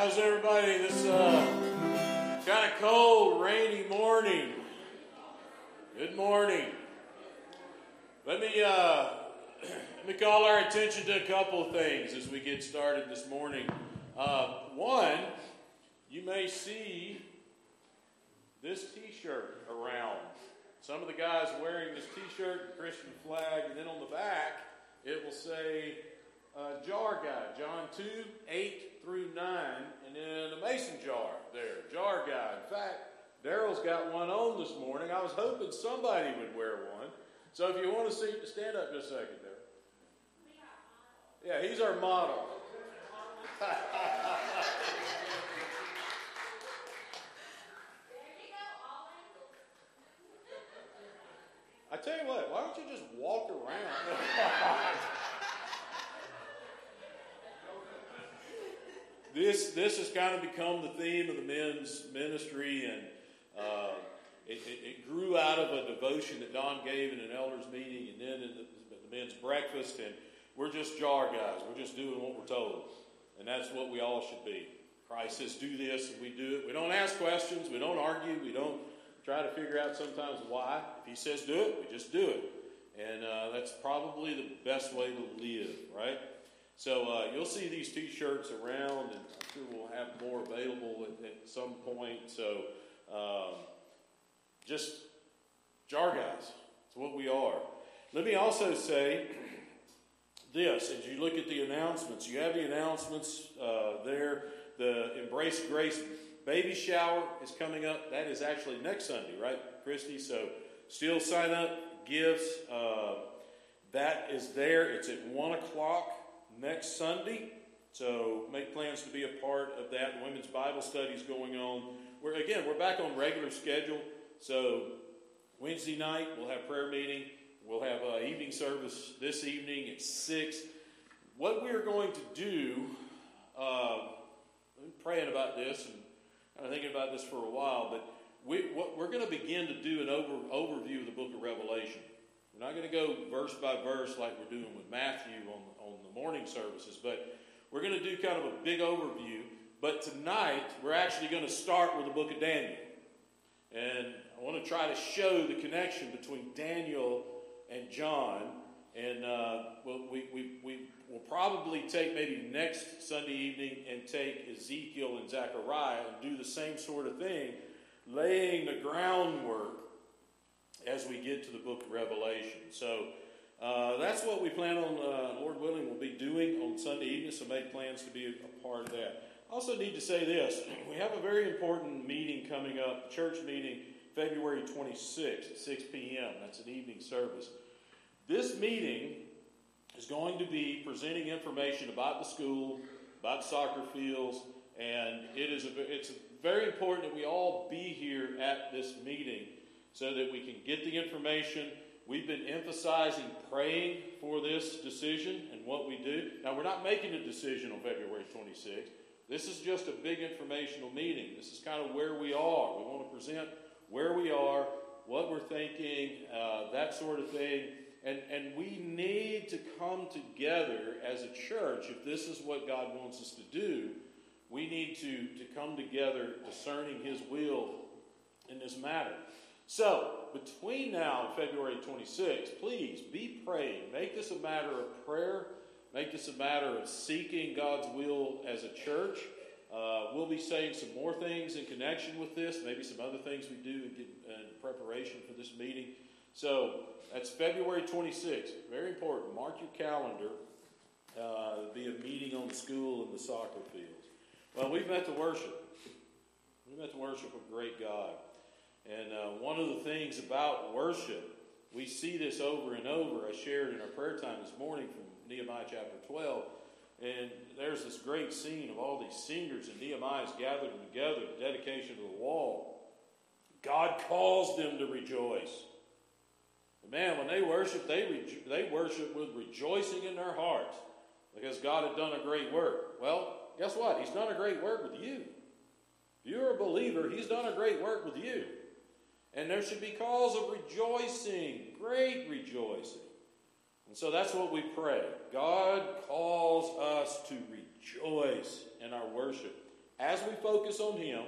How's everybody this kind of cold, rainy morning? Good morning. Let me call our attention to a couple of things as we get started this morning. One, you may see this T-shirt around. Some of the guys wearing this T-shirt, the Christian flag, and then on the back it will say jar guide, John 2, 8 through 9, and then a mason jar there, jar guide. In fact, Daryl's got one on this morning. I was hoping somebody would wear one. So if you want to see, stand up just a second there. Yeah, he's our model. I tell you what, why don't you just walk around? This has kind of become the theme of the men's ministry, and it grew out of a devotion that Don gave in an elders meeting, and then in the men's breakfast, and we're just jar guys. We're just doing what we're told, and that's what we all should be. Christ says do this, and we do it. We don't ask questions. We don't argue. We don't try to figure out sometimes why. If he says do it, we just do it, and that's probably the best way to live, right? So you'll see these T-shirts around, and I'm sure we'll have more available at some point. So just jar guys. It's what we are. Let me also say this. As you look at the announcements, you have the announcements there. The Embrace Grace baby shower is coming up. That is actually next Sunday, right, Christy? So still sign up, gifts. That is there. It's at 1 o'clock. Next Sunday, so make plans to be a part of that. The women's Bible study is going on. We're back on regular schedule. So Wednesday night we'll have prayer meeting. We'll have evening service this evening at 6. What we're going to do, I've been praying about this and kind of thinking about this for a while, but we're going to begin to do an overview of the book of Revelation. We're not going to go verse by verse like we're doing with Matthew on the morning services, but we're going to do kind of a big overview. But tonight, we're actually going to start with the book of Daniel. And I want to try to show the connection between Daniel and John. And we'll probably take maybe next Sunday evening and take Ezekiel and Zechariah and do the same sort of thing, laying the groundwork as we get to the book of Revelation. So that's what we plan on, Lord willing, we'll be doing on Sunday evening, so make plans to be a part of that. I also need to say this. We have a very important meeting coming up, church meeting, February 26th at 6 p.m. That's an evening service. This meeting is going to be presenting information about the school, about soccer fields, and it's very important that we all be here at this meeting so that we can get the information. We've been emphasizing praying for this decision and what we do. Now, we're not making a decision on February 26th. This is just a big informational meeting. This is kind of where we are. We want to present where we are, what we're thinking, that sort of thing. And we need to come together as a church. If this is what God wants us to do, we need to come together discerning His will in this matter. So, between now and February 26th, please be praying. Make this a matter of prayer. Make this a matter of seeking God's will as a church. We'll be saying some more things in connection with this, maybe some other things we do in preparation for this meeting. So, that's February 26th. Very important. Mark your calendar. There'll be a meeting on the school and the soccer fields. Well, we've met to worship. We've met to worship a great God. And one of the things about worship, we see this over and over. I shared in our prayer time this morning from Nehemiah chapter 12. And there's this great scene of all these singers, and Nehemiah's gathered them together, the dedication of the wall. God calls them to rejoice. And man, when they worship, they worship with rejoicing in their hearts because God had done a great work. Well, guess what? He's done a great work with you. If you're a believer, He's done a great work with you. And there should be calls of rejoicing, great rejoicing. And so that's what we pray. God calls us to rejoice in our worship as we focus on Him,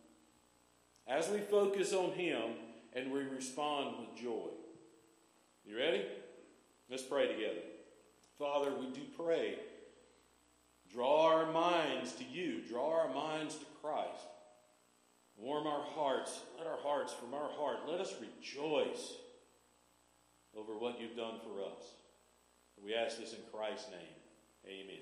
and we respond with joy. You ready? Let's pray together. Father, we do pray. Draw our minds to you. Draw our minds to Christ. Warm our hearts. Let our hearts, from our heart, let us rejoice over what you've done for us. We ask this in Christ's name. Amen.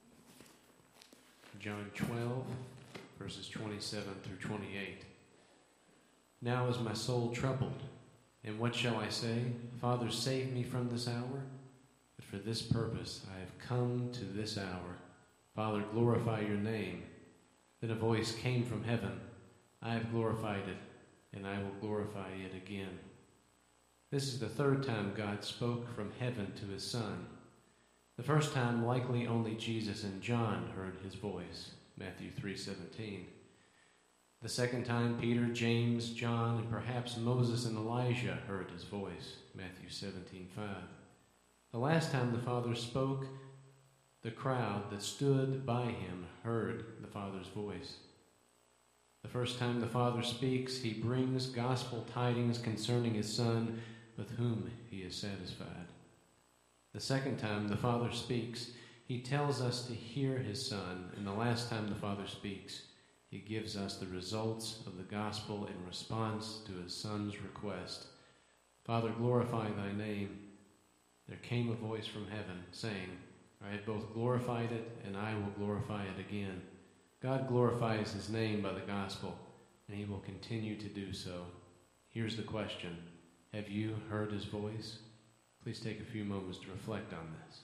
John 12, verses 27 through 28. Now is my soul troubled, and what shall I say? Father, save me from this hour. But for this purpose I have come to this hour. Father, glorify your name. Then a voice came from heaven. I have glorified it, and I will glorify it again. This is the third time God spoke from heaven to his Son. The first time, likely only Jesus and John heard his voice, Matthew 3:17. The second time, Peter, James, John, and perhaps Moses and Elijah heard his voice, Matthew 17:5. The last time the Father spoke, the crowd that stood by him heard the Father's voice. The first time the Father speaks, he brings gospel tidings concerning his Son, with whom he is satisfied. The second time the Father speaks, he tells us to hear his Son, and the last time the Father speaks, he gives us the results of the gospel in response to his Son's request. Father, glorify thy name. There came a voice from heaven saying, I have both glorified it, and I will glorify it again. God glorifies his name by the gospel, and he will continue to do so. Here's the question. Have you heard his voice? Please take a few moments to reflect on this.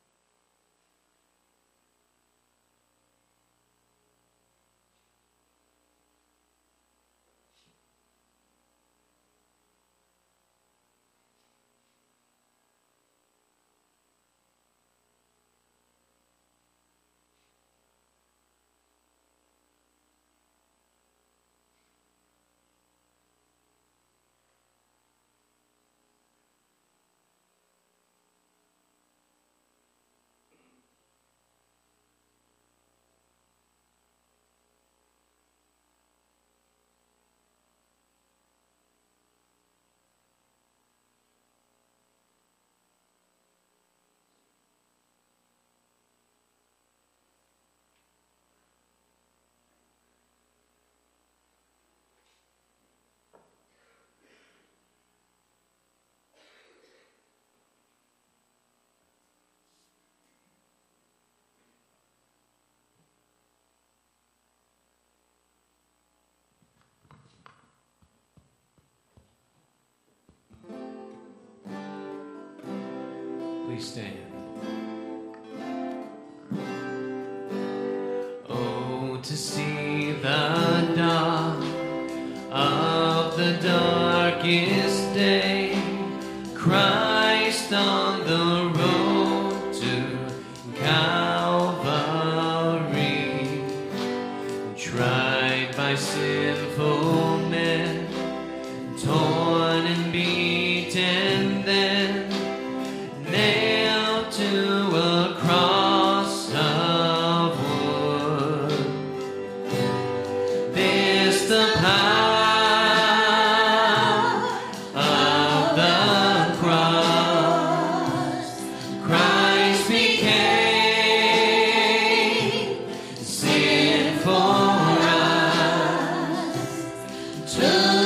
Please stand. Oh, to see the dawn of the darkest day, Christ on the road to Calvary, tried by sinful men, torn and beaten then, nailed to a cross of wood. This the power of the cross. Christ became sin for us.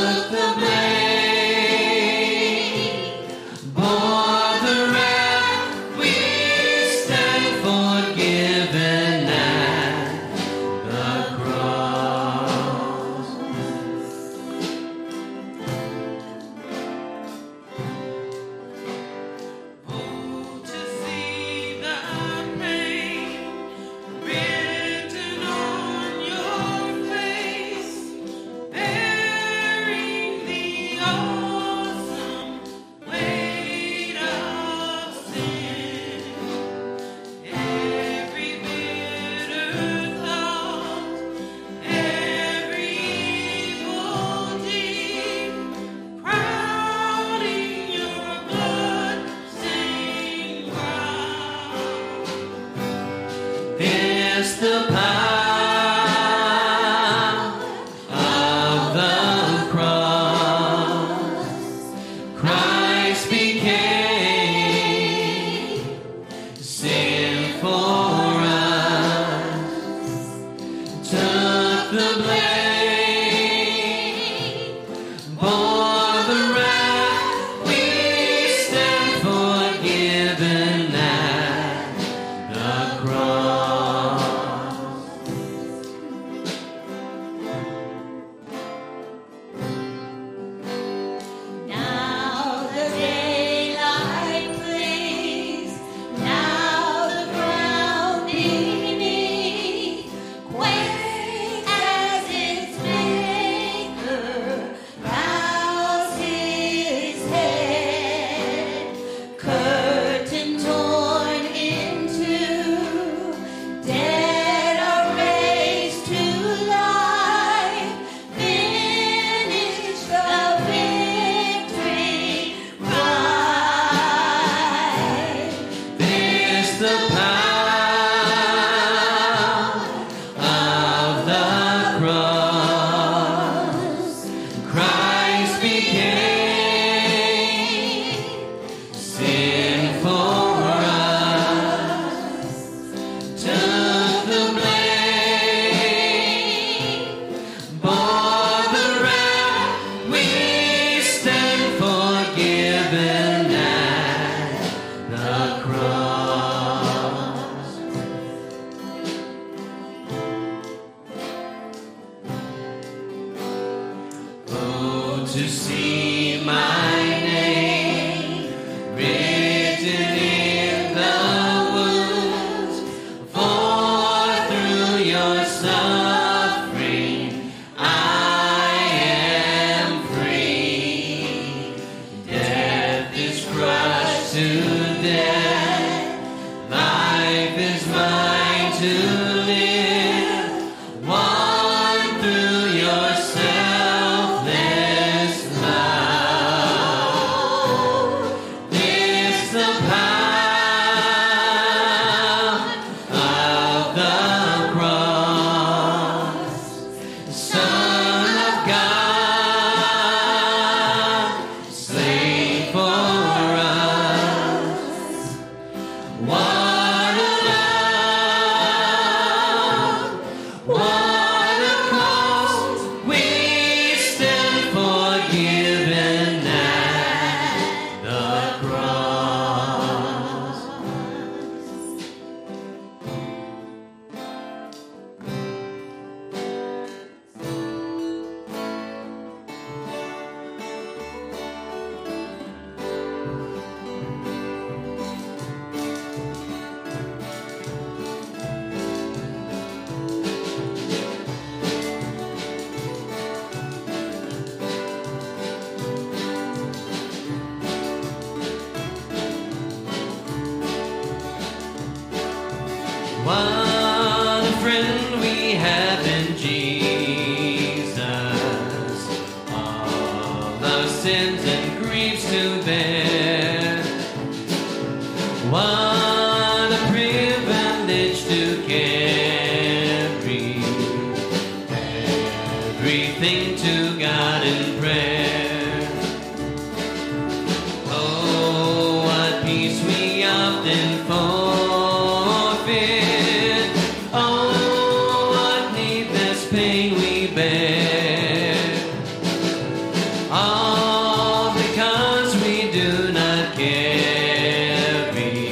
What a friend we have in Jesus, all our sins and griefs to bear. What a privilege to carry everything to God in prayer. Oh, what peace we often forfeit. Oh, what needless pain we bear. All because we do not carry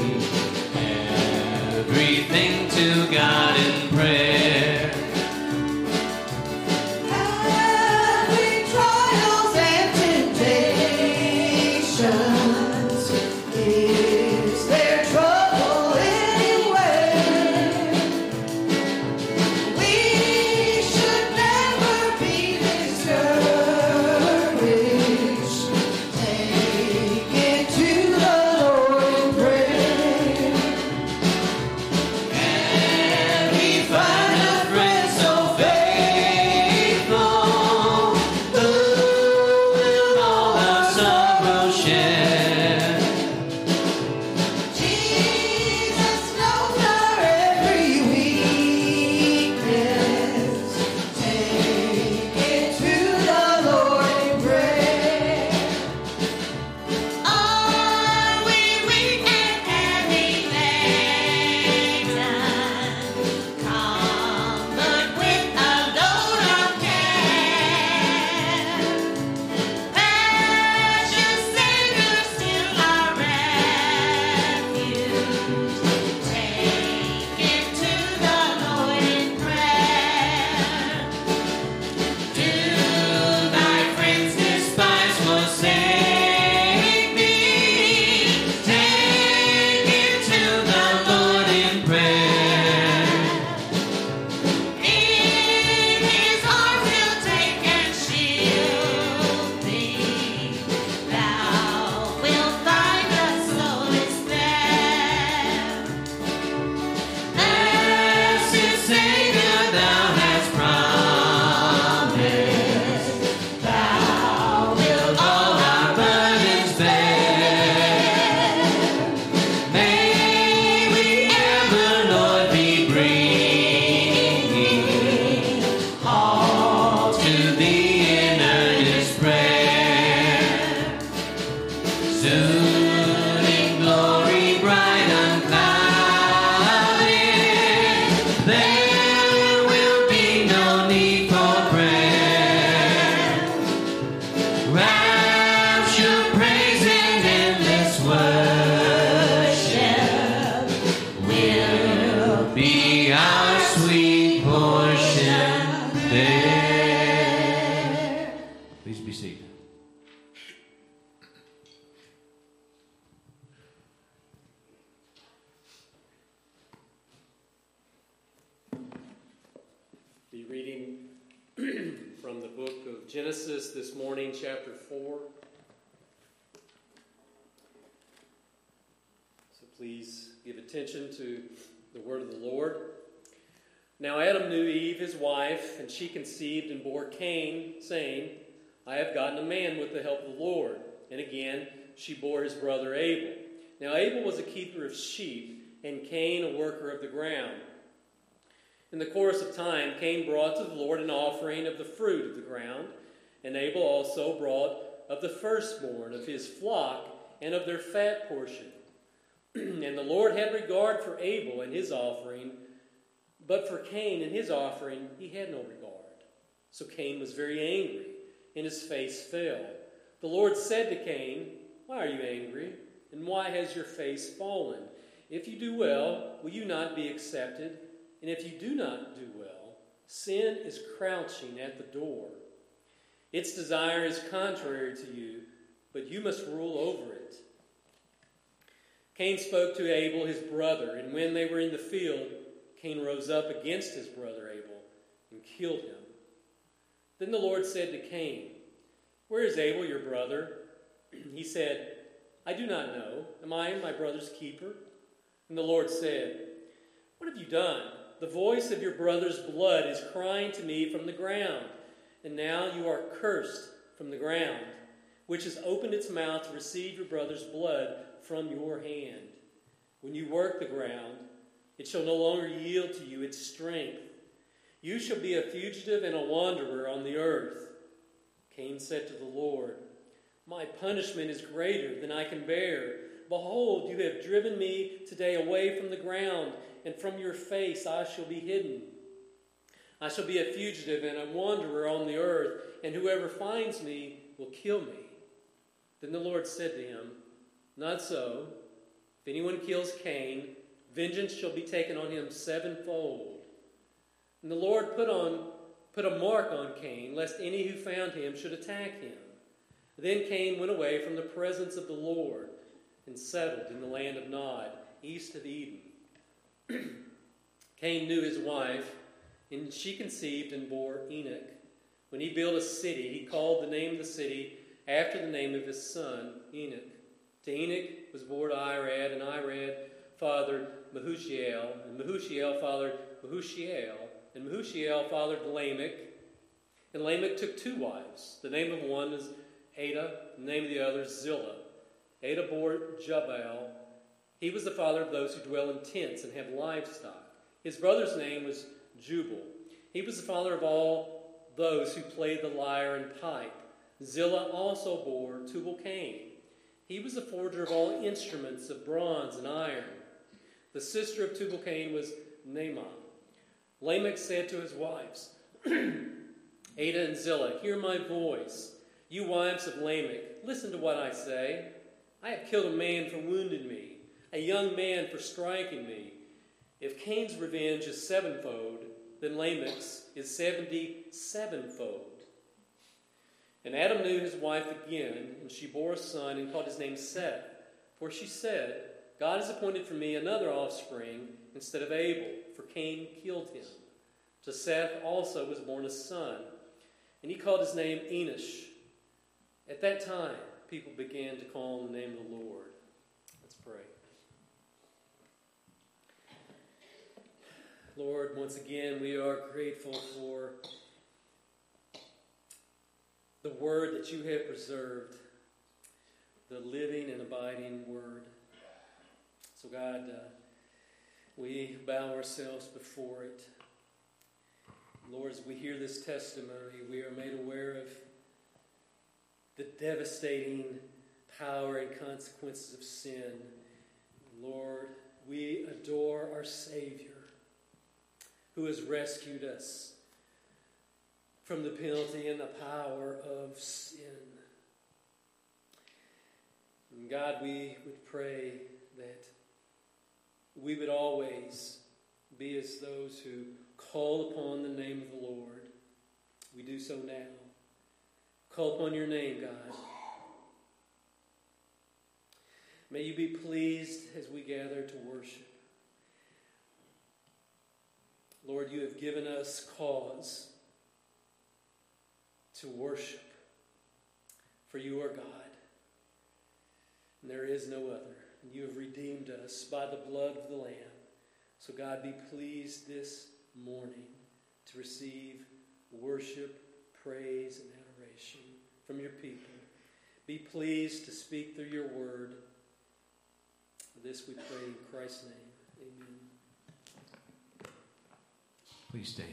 everything to God in prayer. Every trials and temptations, is there trouble anywhere? We should never be discouraged. Take it to the Lord in prayer. And we find a friend so faithful, who will all our sorrow share. Jesus knows our every weakness. Take it to the Lord in prayer. Are we weak and heavy laden? Covered with a load of care. Precious Savior, still our refuge. Take it to the Lord in prayer. Do thy friends despise, forsake me? Take it to the Lord in prayer. In his arms he'll take and shield thee. Thou wilt find a solace there. Blessed Savior, thou hast promised, thou wilt all our burdens bear. May we ever, Lord, be bringing all to thee in earnest prayer. Soon in glory bright unclouded, there will be no need for prayer. Rapture, praise, and endless worship will be our sweet portion there. Please be seated. Be reading from the book of Genesis this morning, chapter 4. So please give attention to the word of the Lord. Now Adam knew Eve, his wife, and she conceived and bore Cain, saying, I have gotten a man with the help of the Lord. And again, she bore his brother Abel. Now Abel was a keeper of sheep, and Cain a worker of the ground. In the course of time, Cain brought to the Lord an offering of the fruit of the ground, and Abel also brought of the firstborn of his flock and of their fat portion. And the Lord had regard for Abel and his offering, but for Cain and his offering he had no regard. So Cain was very angry, and his face fell. The Lord said to Cain, Why are you angry, and why has your face fallen? If you do well, will you not be accepted? And if you do not do well, sin is crouching at the door. Its desire is contrary to you, but you must rule over it. Cain spoke to Abel, his brother, and when they were in the field, Cain rose up against his brother Abel and killed him. Then the Lord said to Cain, Where is Abel, your brother? He said, I do not know. Am I my brother's keeper? And the Lord said, What have you done? The voice of your brother's blood is crying to me from the ground, and now you are cursed from the ground, which has opened its mouth to receive your brother's blood from your hand. When you work the ground, it shall no longer yield to you its strength. You shall be a fugitive and a wanderer on the earth. Cain said to the Lord, My punishment is greater than I can bear. Behold, you have driven me today away from the ground, and from your face I shall be hidden. I shall be a fugitive and a wanderer on the earth, and whoever finds me will kill me. Then the Lord said to him, Not so. If anyone kills Cain, vengeance shall be taken on him sevenfold. And the Lord put a mark on Cain, lest any who found him should attack him. Then Cain went away from the presence of the Lord and settled in the land of Nod, east of Eden. Cain knew his wife, and she conceived and bore Enoch. When he built a city, he called the name of the city after the name of his son, Enoch. To Enoch was born Irad, and Irad fathered Mahushiel, and Mahushiel fathered Mahushiel, and Mahushiel fathered Lamech. And Lamech took two wives. The name of one is Ada, the name of the other Zillah. Ada bore Jabal. He was the father of those who dwell in tents and have livestock. His brother's name was Jubal. He was the father of all those who played the lyre and pipe. Zillah also bore Tubal-Cain. He was the forger of all instruments of bronze and iron. The sister of Tubal-Cain was Naamah. Lamech said to his wives, Ada and Zillah, hear my voice. You wives of Lamech, listen to what I say. I have killed a man for wounding me, a young man for striking me. If Cain's revenge is sevenfold, then Lamech's is 77fold. And Adam knew his wife again, and she bore a son and called his name Seth. For she said, God has appointed for me another offspring instead of Abel, for Cain killed him. To Seth also was born a son, and he called his name Enosh. At that time, people began to call on the name of the Lord. Let's pray. Lord, once again, we are grateful for the word that you have preserved, the living and abiding word. So God, we bow ourselves before it. Lord, as we hear this testimony, we are made aware of the devastating power and consequences of sin. Lord, we adore our Savior, who has rescued us from the penalty and the power of sin. And God, we would pray that we would always be as those who call upon the name of the Lord. We do so now. Call upon your name, God. May you be pleased as we gather to worship. Lord, you have given us cause to worship, for you are God, and there is no other. And you have redeemed us by the blood of the Lamb. So God, be pleased this morning to receive worship, praise, and adoration from your people. Be pleased to speak through your word. This we pray in Christ's name. Amen. Please stand.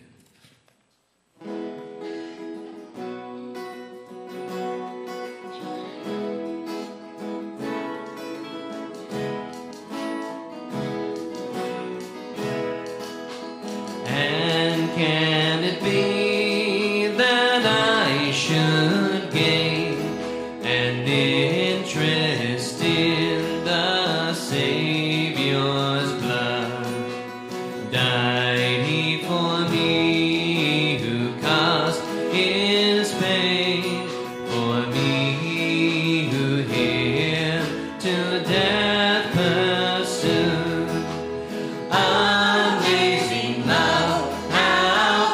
And can it be that I should gain an interest in the Savior's blood? Died he for me who caused his pain, for me who him to death pursued? Amazing love, how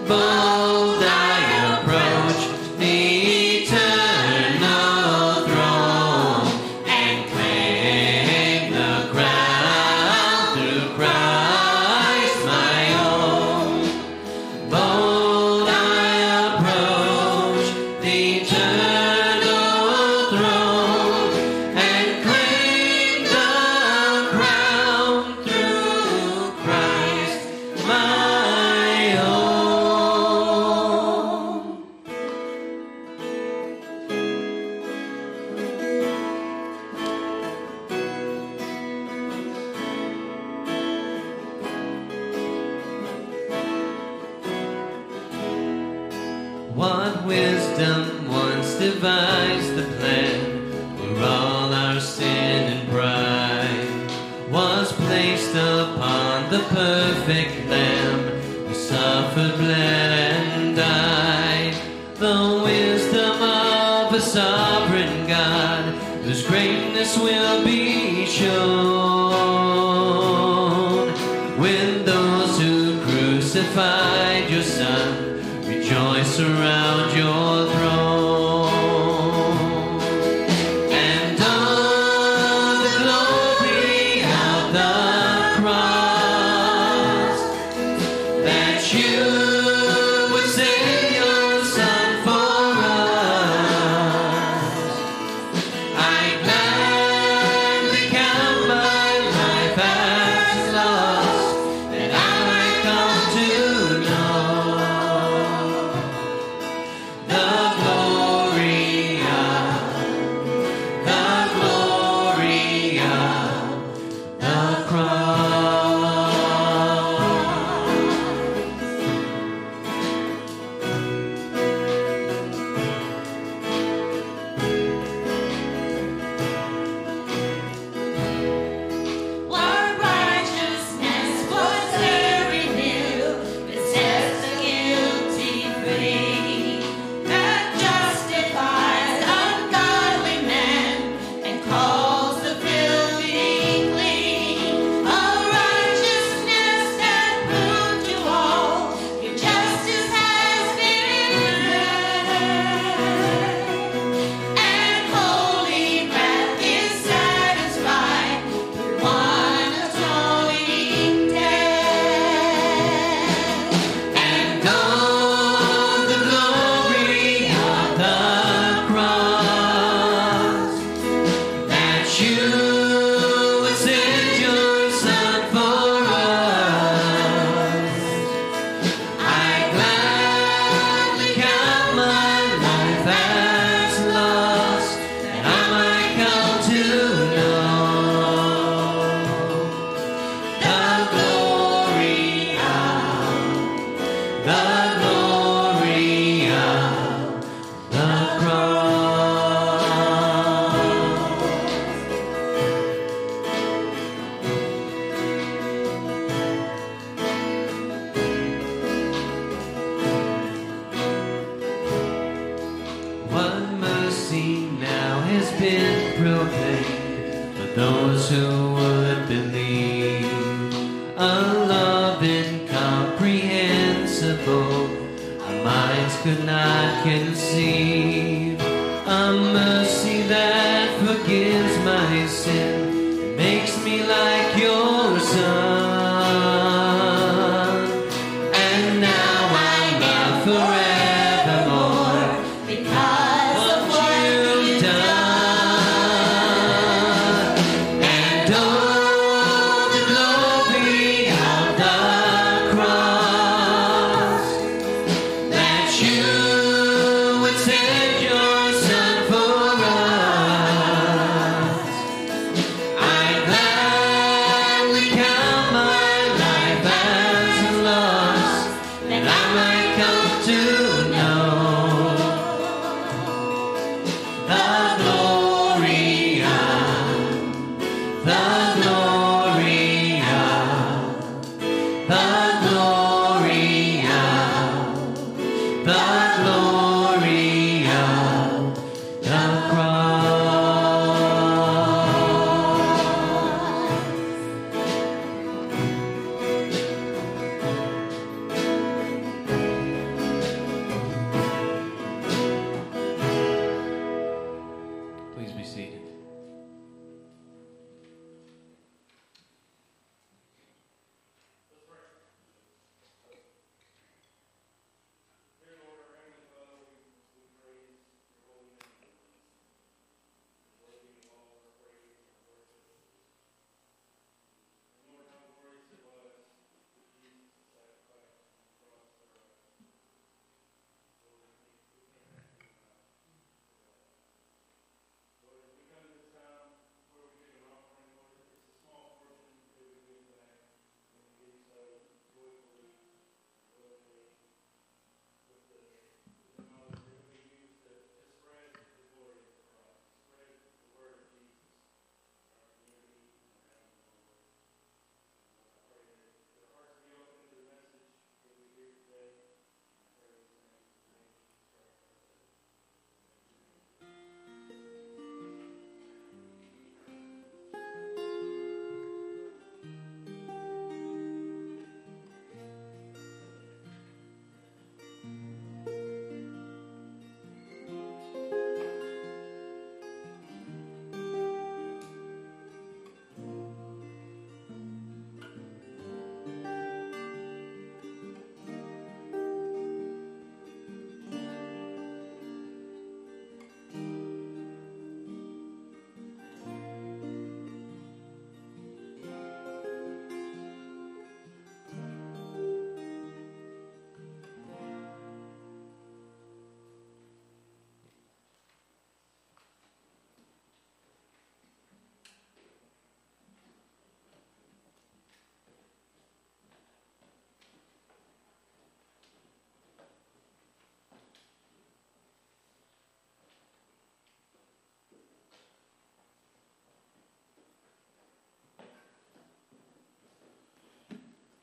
Bold I approach the eternal throne and claim the crown through Christ my own. Bold I approach the eternal throne and claim the crown through Christ my own. What wisdom once devised the plan where all our sin and pride was placed upon the perfect Lamb who suffered, bled, and died. The wisdom of a sovereign God whose greatness will be shown when those who crucified your Son rejoice around your throne. And all the glory of the cross, that you would send your Son for us. I gladly count my life as lost, that I might come to know the glory of the cross. What righteousness was there renewed that sets the guilty free, that justifies ungodly men and calls the filthy clean? A righteousness that proved to all your justice has been read, and holy wrath is satisfied through one atoning death. And all the glory of the cross, that you would send your Son for us. I gladly count my life as lost, that I might come to know the glory of the cross. What mercy now has been proclaimed for those who would believe, a love incomprehensible our minds could not conceive, a mercy that forgives my sin and makes me like your Son. And now I'm loved forevermore Because of what you've done. And all the glory of the cross, that you would send your Son for us.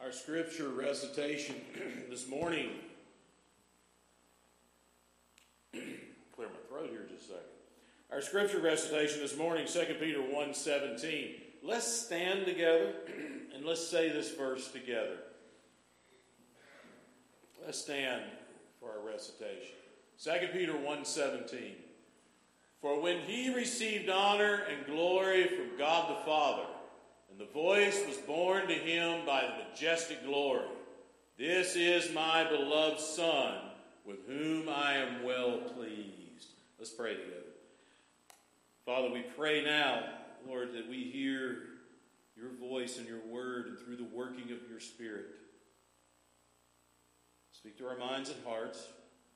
Our scripture recitation this morning. Clear my throat here just a second. Our scripture recitation this morning, 2 Peter 1:17. Let's stand together and let's say this verse together. Let's stand for our recitation. 2 Peter 1:17. For when he received honor and glory from God the Father, and the voice was borne to him by the majestic glory, this is my beloved Son, with whom I am well pleased. Let's pray together. Father, we pray now, Lord, that we hear your voice and your word and through the working of your Spirit. Speak to our minds and hearts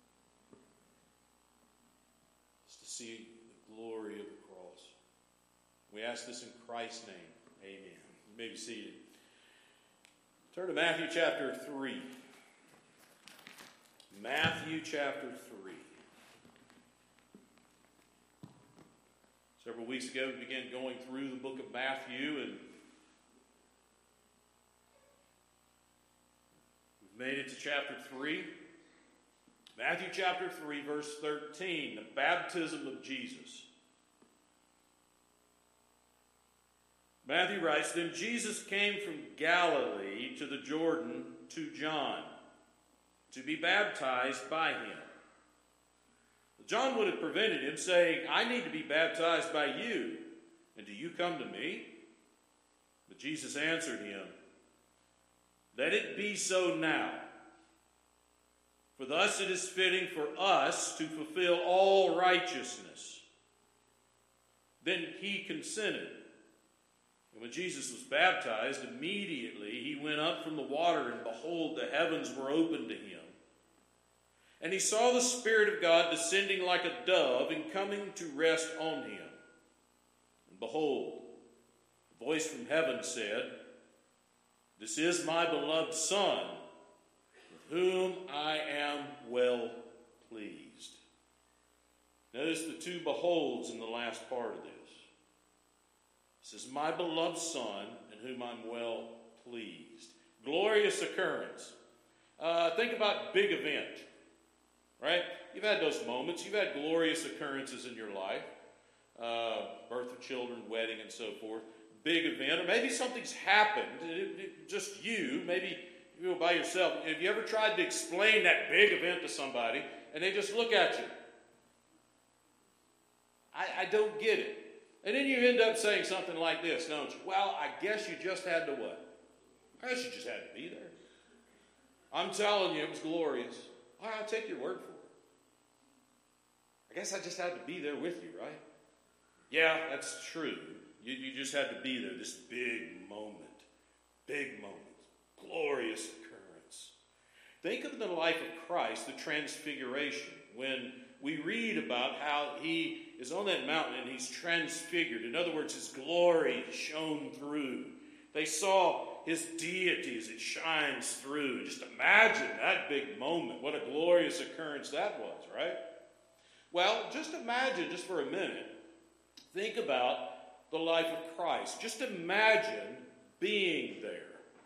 just to see the glory of the cross. We ask this in Christ's name. Amen. You may be seated. Turn to Matthew chapter 3. Matthew chapter 3. Several weeks ago, we began going through the book of Matthew, and we've made it to chapter 3. Matthew chapter 3, verse 13, the baptism of Jesus. Matthew writes, Then Jesus came from Galilee to the Jordan to John to be baptized by him. John would have prevented him, saying, I need to be baptized by you, and do you come to me? But Jesus answered him, Let it be so now, for thus it is fitting for us to fulfill all righteousness. Then he consented. And when Jesus was baptized, immediately he went up from the water, and behold, the heavens were opened to him. And he saw the Spirit of God descending like a dove and coming to rest on him. And behold, a voice from heaven said, This is my beloved Son, with whom I am well pleased. Notice the two beholds in the last part of this. This is my beloved Son, in whom I'm well pleased. Glorious occurrence. Think about big event, right? You've had those moments. You've had glorious occurrences in your life. Birth of children, wedding, and so forth. Big event. Or maybe something's happened. Just you, maybe you by yourself. Have you ever tried to explain that big event to somebody, and they just look at you? I don't get it. And then you end up saying something like this, don't you? Well, I guess you just had to what? I guess you just had to be there. I'm telling you, it was glorious. I'll take your word for it. I guess I just had to be there with you, right? Yeah, that's true. You just had to be there. This big moment. Big moment. Glorious occurrence. Think of the life of Christ, the transfiguration, when we read about how he is on that mountain and he's transfigured. In other words, his glory shone through. They saw his deity as it shines through. Just imagine that big moment. What a glorious occurrence that was, right? Well, just imagine, just for a minute, think about the life of Christ. Just imagine being there.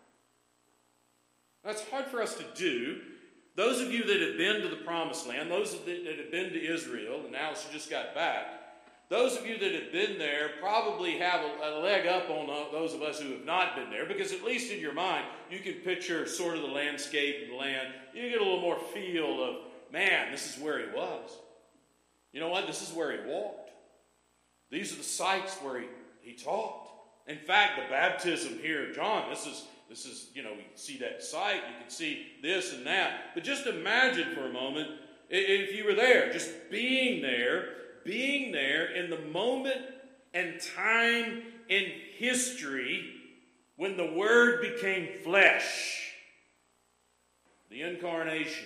That's hard for us to do. Those of you that have been to the Promised Land, those that have been to Israel, and now she just got back, those of you that have been there probably have a leg up on those of us who have not been there, because at least in your mind, you can picture sort of the landscape and the land. You get a little more feel of, man, this is where he was. You know what? This is where he walked. These are the sites where he taught. In fact, the baptism here of John, this is, you know, we can see that site, you can see this and that. But just imagine for a moment, if you were there, just being there in the moment and time in history when the Word became flesh. The incarnation.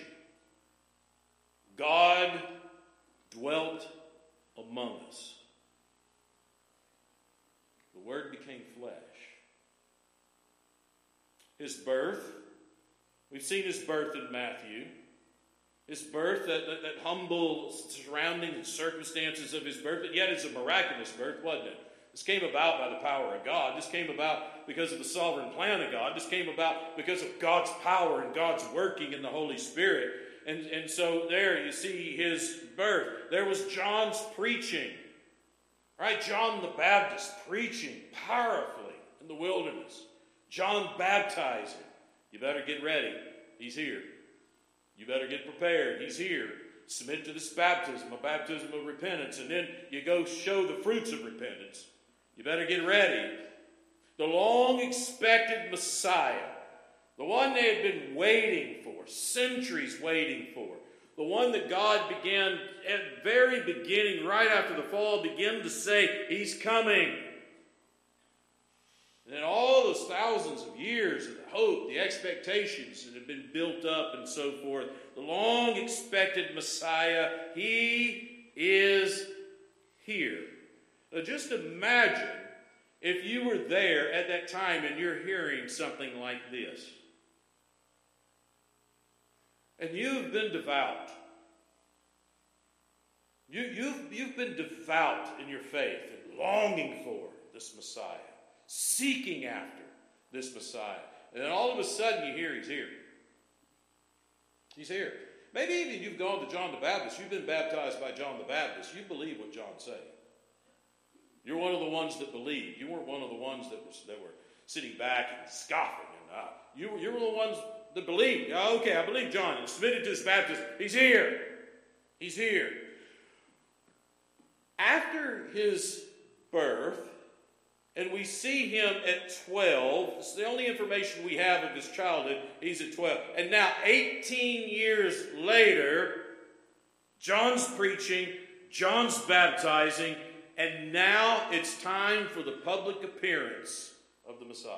God dwelt among us. The Word became flesh. His birth, we've seen his birth in Matthew. His birth, that humble surrounding and circumstances of his birth, but yet it's a miraculous birth, wasn't it? This came about by the power of God. This came about because of the sovereign plan of God. This came about because of God's power and God's working in the Holy Spirit. And so there you see his birth. There was John's preaching. Right? John the Baptist preaching powerfully in the wilderness. John baptizing. You better get ready. He's here. You better get prepared. He's here. Submit to this baptism, a baptism of repentance. And then you go show the fruits of repentance. You better get ready. The long-expected Messiah, the one they had been waiting for, centuries waiting for, the one that God began at the very beginning, right after the fall, began to say, He's coming. And then all those thousands of years of the hope, the expectations that have been built up and so forth, the long-expected Messiah, He is here. Now just imagine if you were there at that time and you're hearing something like this. And you've been devout. You've been devout in your faith and longing for this Messiah, seeking after this Messiah. And then all of a sudden you hear He's here. He's here. Maybe even you've gone to John the Baptist. You've been baptized by John the Baptist. You believe what John said. You're one of the ones that believed. You weren't one of the ones that were sitting back and scoffing. And you were the ones that believed. Oh, okay, I believe John and submitted to his baptism. He's here. He's here. After his birth, and we see him at 12. It's the only information we have of his childhood. He's at 12. And now 18 years later, John's preaching, John's baptizing, and now it's time for the public appearance of the Messiah.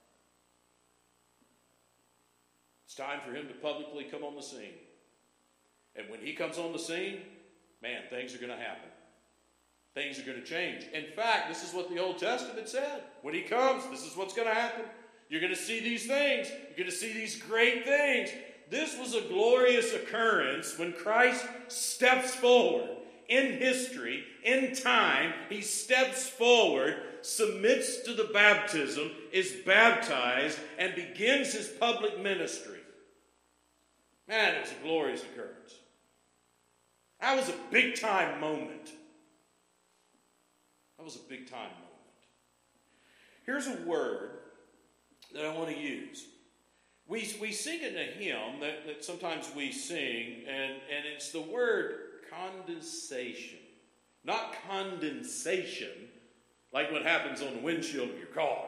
It's time for him to publicly come on the scene. And when he comes on the scene, man, things are going to happen. Things are going to change. In fact, this is what the Old Testament said. When he comes, this is what's going to happen. You're going to see these things. You're going to see these great things. This was a glorious occurrence when Christ steps forward in history, in time. He steps forward, submits to the baptism, is baptized, and begins his public ministry. Man, it was a glorious occurrence. That was a big-time moment. That was a big-time moment. Here's a word that I want to use. We sing in a hymn that sometimes we sing, and it's the word condensation. Not condensation, like what happens on the windshield of your car.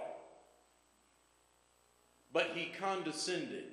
But he condescended.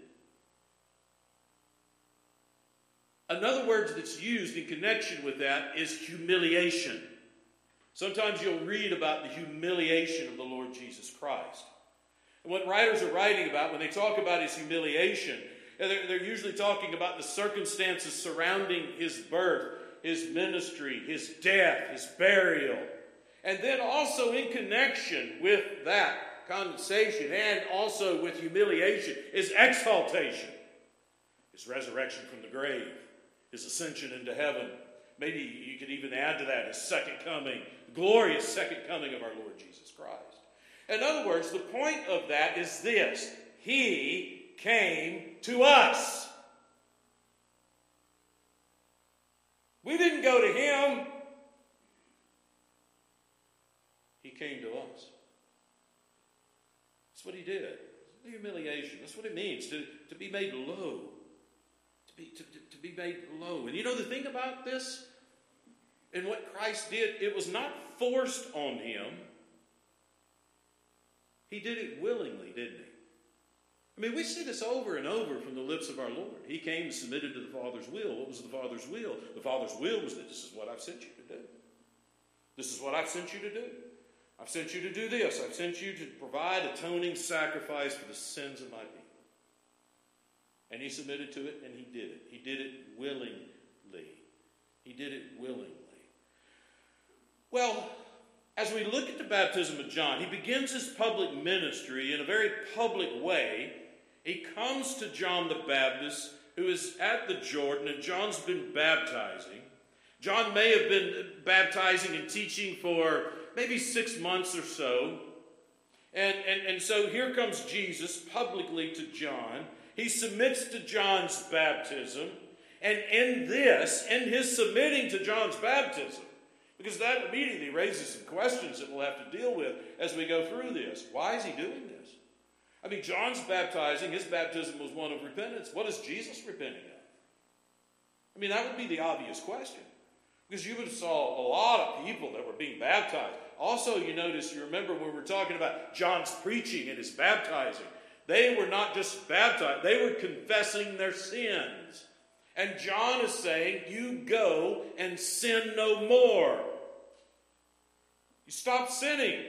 Another word that's used in connection with that is humiliation. Sometimes you'll read about the humiliation of the Lord Jesus Christ. And what writers are writing about when they talk about his humiliation, they're usually talking about the circumstances surrounding his birth, his ministry, his death, his burial. And then also in connection with that condensation and also with humiliation is exaltation. His resurrection from the grave, his ascension into heaven. Maybe you could even add to that his second coming, glorious second coming of our Lord Jesus Christ. In other words, the point of that is this: he came to us. We didn't go to him. He came to us. That's what he did. The humiliation. That's what it means to be made low. To be made low. And you know the thing about this and what Christ did, it was not forced on him. He did it willingly, didn't he? I mean, we see this over and over from the lips of our Lord. He came and submitted to the Father's will. What was the Father's will? The Father's will was that this is what I've sent you to do. This is what I've sent you to do. I've sent you to do this. I've sent you to provide atoning sacrifice for the sins of my people. And he submitted to it, and he did it. He did it willingly. He did it willingly. Well, as we look at the baptism of John, he begins his public ministry in a very public way. He comes to John the Baptist, who is at the Jordan, and John's been baptizing. John may have been baptizing and teaching for maybe 6 months or so. And so here comes Jesus publicly to John. He submits to John's baptism. And in his submitting to John's baptism, because that immediately raises some questions that we'll have to deal with as we go through this. Why is he doing this? I mean, John's baptizing, his baptism was one of repentance. What is Jesus repenting of? I mean, that would be the obvious question. Because you would have saw a lot of people that were being baptized. Also, you remember when we were talking about John's preaching and his baptizing. They were not just baptized, they were confessing their sins. And John is saying, you go and sin no more. You stop sinning.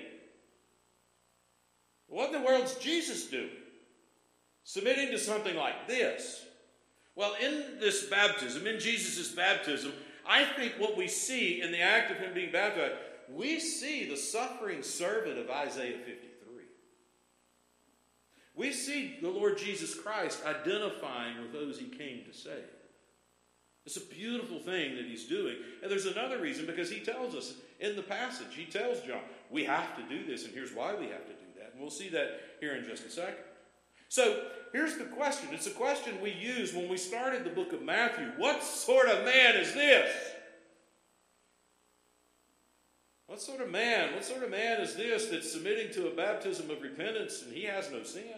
What in the world's Jesus doing? Submitting to something like this. Well, in this baptism, in Jesus' baptism, I think what we see in the act of him being baptized, we see the suffering servant of Isaiah 53. We see the Lord Jesus Christ identifying with those he came to save. It's a beautiful thing that he's doing. And there's another reason, because he tells us in the passage, he tells John, we have to do this, and here's why we have to do that. And we'll see that here in just a second. So here's the question. It's a question we used when we started the book of Matthew. What sort of man is this? What sort of man is this that's submitting to a baptism of repentance and he has no sin?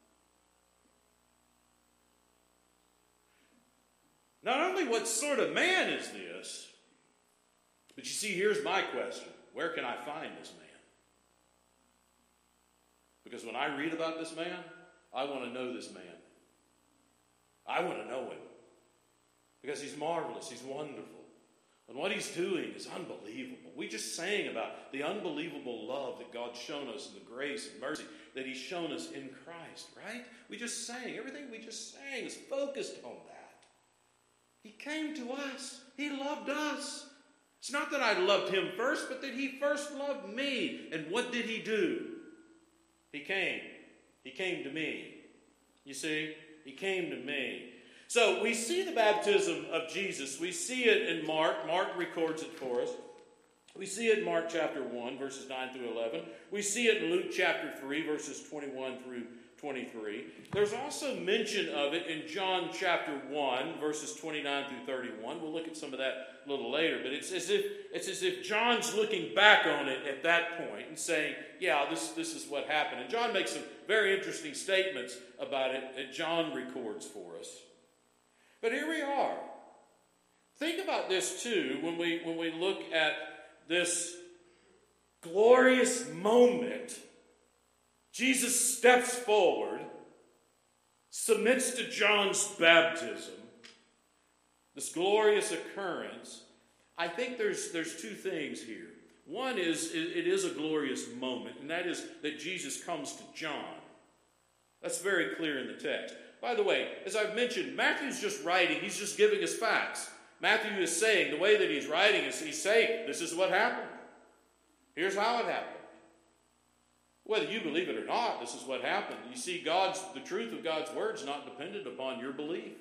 Not only what sort of man is this, but you see, here's my question. Where can I find this man? Because when I read about this man, I want to know this man. I want to know him. Because he's marvelous, he's wonderful. And what he's doing is unbelievable. We just sang about the unbelievable love that God's shown us and the grace and mercy that he's shown us in Christ, right? We just sang. Everything we just sang is focused on that. He came to us. He loved us. It's not that I loved him first, but that he first loved me. And what did he do? He came. He came to me. You see? He came to me. So we see the baptism of Jesus. We see it in Mark. Mark records it for us. We see it in Mark chapter 1, verses 9 through 11. We see it in Luke chapter 3, verses 21 through 23. There's also mention of it in John chapter 1, verses 29 through 31. We'll look at some of that a little later. But it's as if John's looking back on it at that point and saying, yeah, this is what happened. And John makes some very interesting statements about it that John records for us. But here we are. Think about this too when we look at this glorious moment. Jesus steps forward, submits to John's baptism, this glorious occurrence. I think there's two things here. One is it is a glorious moment, and that is that Jesus comes to John. That's very clear in the text. By the way, as I've mentioned, Matthew's just writing. He's just giving us facts. Matthew is saying, the way that he's writing is he's saying, this is what happened. Here's how it happened. Whether you believe it or not, this is what happened. You see, the truth of God's word is not dependent upon your belief.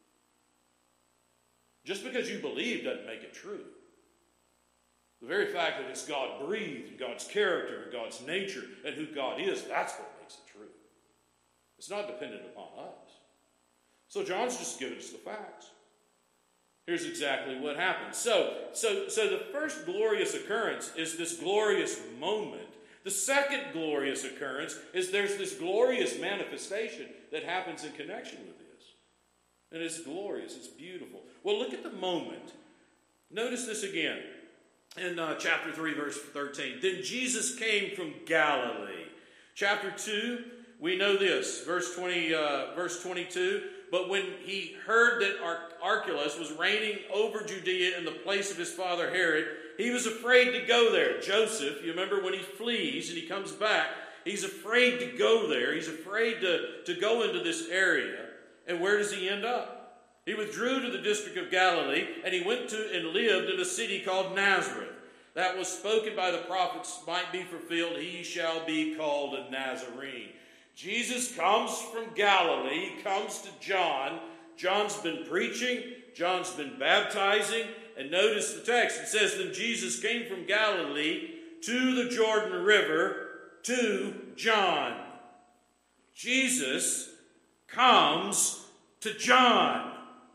Just because you believe doesn't make it true. The very fact that it's God breathed, and God's character, and God's nature, and who God is, that's what makes it true. It's not dependent upon us. So John's just giving us the facts. Here's exactly what happened. So the first glorious occurrence is this glorious moment. The second glorious occurrence is there's this glorious manifestation that happens in connection with this. And it's glorious. It's beautiful. Well, look at the moment. Notice this again in chapter 3, verse 13. Then Jesus came from Galilee. Chapter 2, we know this. Verse 22. But when he heard that Archelaus was reigning over Judea in the place of his father Herod, he was afraid to go there. Joseph, you remember when he flees and he comes back, he's afraid to go there. He's afraid to go into this area. And where does he end up? He withdrew to the district of Galilee, and he went to and lived in a city called Nazareth. That was spoken by the prophets might be fulfilled. He shall be called a Nazarene. Jesus comes from Galilee. He comes to John. John's been preaching. John's been baptizing. And notice the text. It says, then Jesus came from Galilee to the Jordan River to John. Jesus comes to John.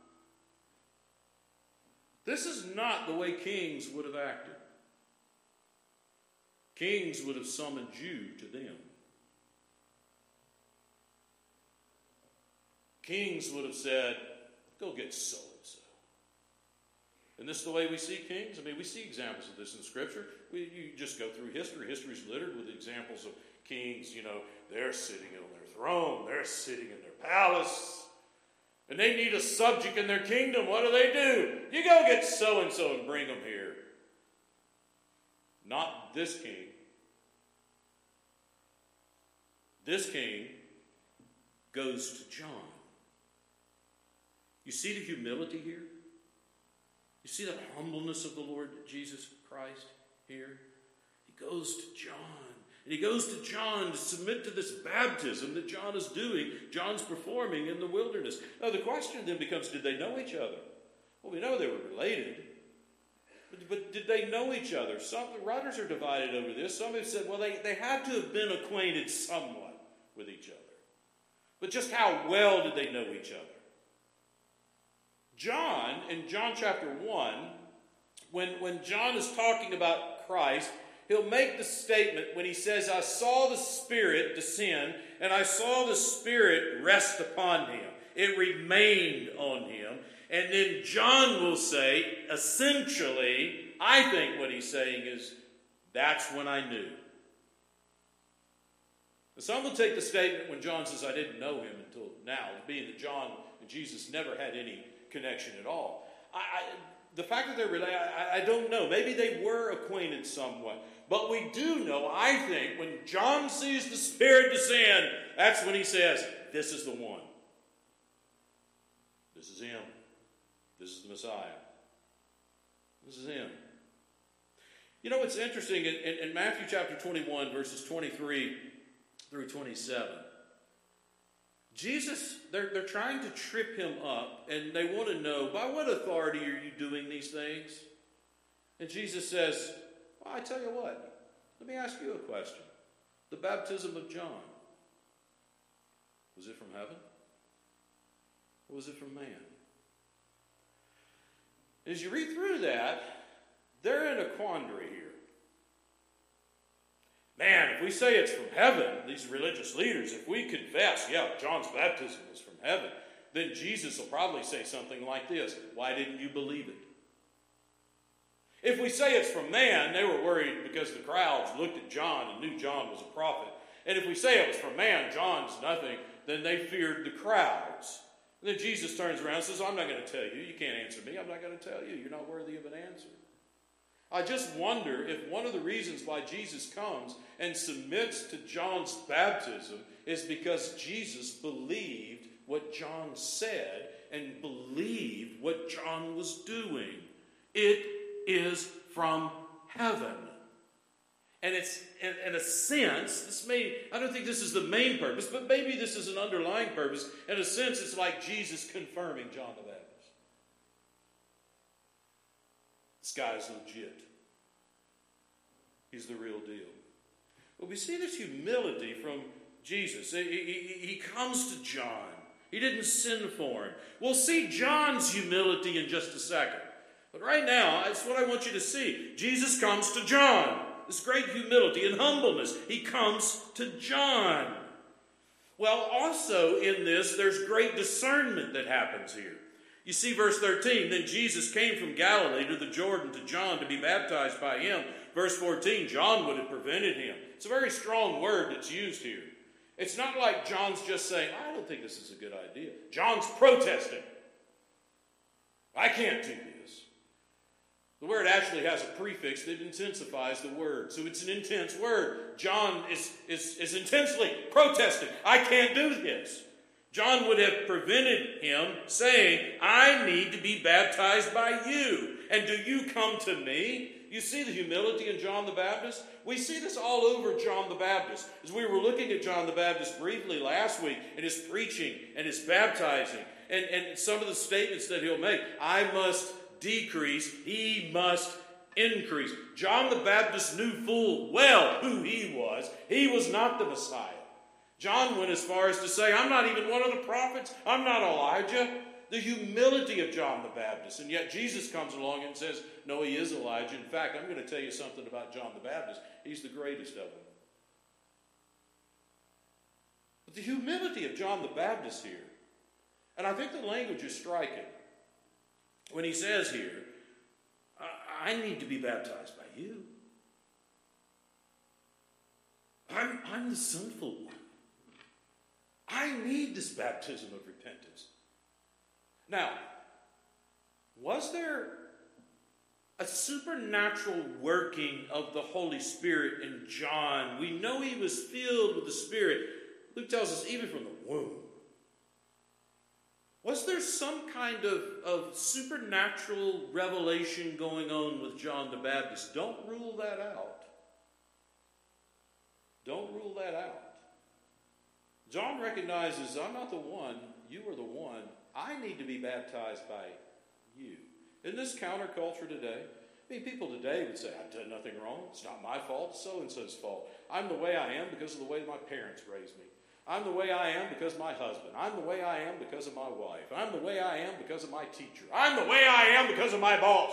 This is not the way kings would have acted. Kings would have summoned you to them. Kings would have said, go get so-and-so. And this is the way we see kings? I mean, we see examples of this in Scripture. You just go through history. History's littered with examples of kings. You know, they're sitting on their throne. They're sitting in their palace. And they need a subject in their kingdom. What do? You go get so-and-so and bring them here. Not this king. This king goes to John. You see the humility here? You see the humbleness of the Lord Jesus Christ here? He goes to John. And he goes to John to submit to this baptism that John is doing, John's performing in the wilderness. Now the question then becomes, did they know each other? Well, we know they were related. But did they know each other? Some writers are divided over this. Some have said, well, they had to have been acquainted somewhat with each other. But just how well did they know each other? John, in John chapter 1, when John is talking about Christ, he'll make the statement when he says, I saw the Spirit descend, and I saw the Spirit rest upon him. It remained on him. And then John will say, essentially, I think what he's saying is, that's when I knew. But some will take the statement when John says, I didn't know him until now, being that John and Jesus never had any connection at all. The fact that they're related, I don't know. Maybe they were acquainted somewhat. But we do know, I think, when John sees the Spirit descend, that's when he says, this is the one. This is him. This is the Messiah. This is him. You know, it's interesting, in Matthew chapter 21, verses 23 through 27, Jesus, they're trying to trip him up, and they want to know, by what authority are you doing these things? And Jesus says, well, I tell you what, let me ask you a question. The baptism of John, was it from heaven? Or was it from man? As you read through that, they're in a quandary here. Man, if we say it's from heaven, these religious leaders, if we confess, yeah, John's baptism was from heaven, then Jesus will probably say something like this, why didn't you believe it? If we say it's from man, they were worried because the crowds looked at John and knew John was a prophet. And if we say it was from man, John's nothing, then they feared the crowds. And then Jesus turns around and says, I'm not going to tell you. You can't answer me. I'm not going to tell you. You're not worthy of an answer. I just wonder if one of the reasons why Jesus comes and submits to John's baptism is because Jesus believed what John said and believed what John was doing. It is from heaven. And it's, in a sense, I don't think this is the main purpose, but maybe this is an underlying purpose. In a sense, it's like Jesus confirming John the Baptist. This guy's legit. He's the real deal. Well, we see this humility from Jesus. He comes to John. He didn't sin for him. We'll see John's humility in just a second. But right now, that's what I want you to see. Jesus comes to John. This great humility and humbleness. He comes to John. Well, also in this, there's great discernment that happens here. You see verse 13, then Jesus came from Galilee to the Jordan to John to be baptized by him. Verse 14, John would have prevented him. It's a very strong word that's used here. It's not like John's just saying, I don't think this is a good idea. John's protesting. I can't do this. The word actually has a prefix that intensifies the word. So it's an intense word. John is intensely protesting. I can't do this. John would have prevented him saying, I need to be baptized by you. And do you come to me? You see the humility in John the Baptist? We see this all over John the Baptist. As we were looking at John the Baptist briefly last week in his preaching and his baptizing and some of the statements that he'll make. I must decrease, he must increase. John the Baptist knew full well who he was. He was not the Messiah. John went as far as to say, I'm not even one of the prophets. I'm not Elijah. The humility of John the Baptist. And yet Jesus comes along and says, no, he is Elijah. In fact, I'm going to tell you something about John the Baptist. He's the greatest of them. But the humility of John the Baptist here, and I think the language is striking. When he says here, I need to be baptized by you. I'm the sinful one. I need this baptism of repentance. Now, was there a supernatural working of the Holy Spirit in John? We know he was filled with the Spirit. Luke tells us even from the womb. Was there some kind of supernatural revelation going on with John the Baptist? Don't rule that out. Don't rule that out. John recognizes, I'm not the one, you are the one. I need to be baptized by you. In this counterculture today, people today would say, I've done nothing wrong. It's not my fault. It's so-and-so's fault. I'm the way I am because of the way my parents raised me. I'm the way I am because of my husband. I'm the way I am because of my wife. I'm the way I am because of my teacher. I'm the way I am because of my boss.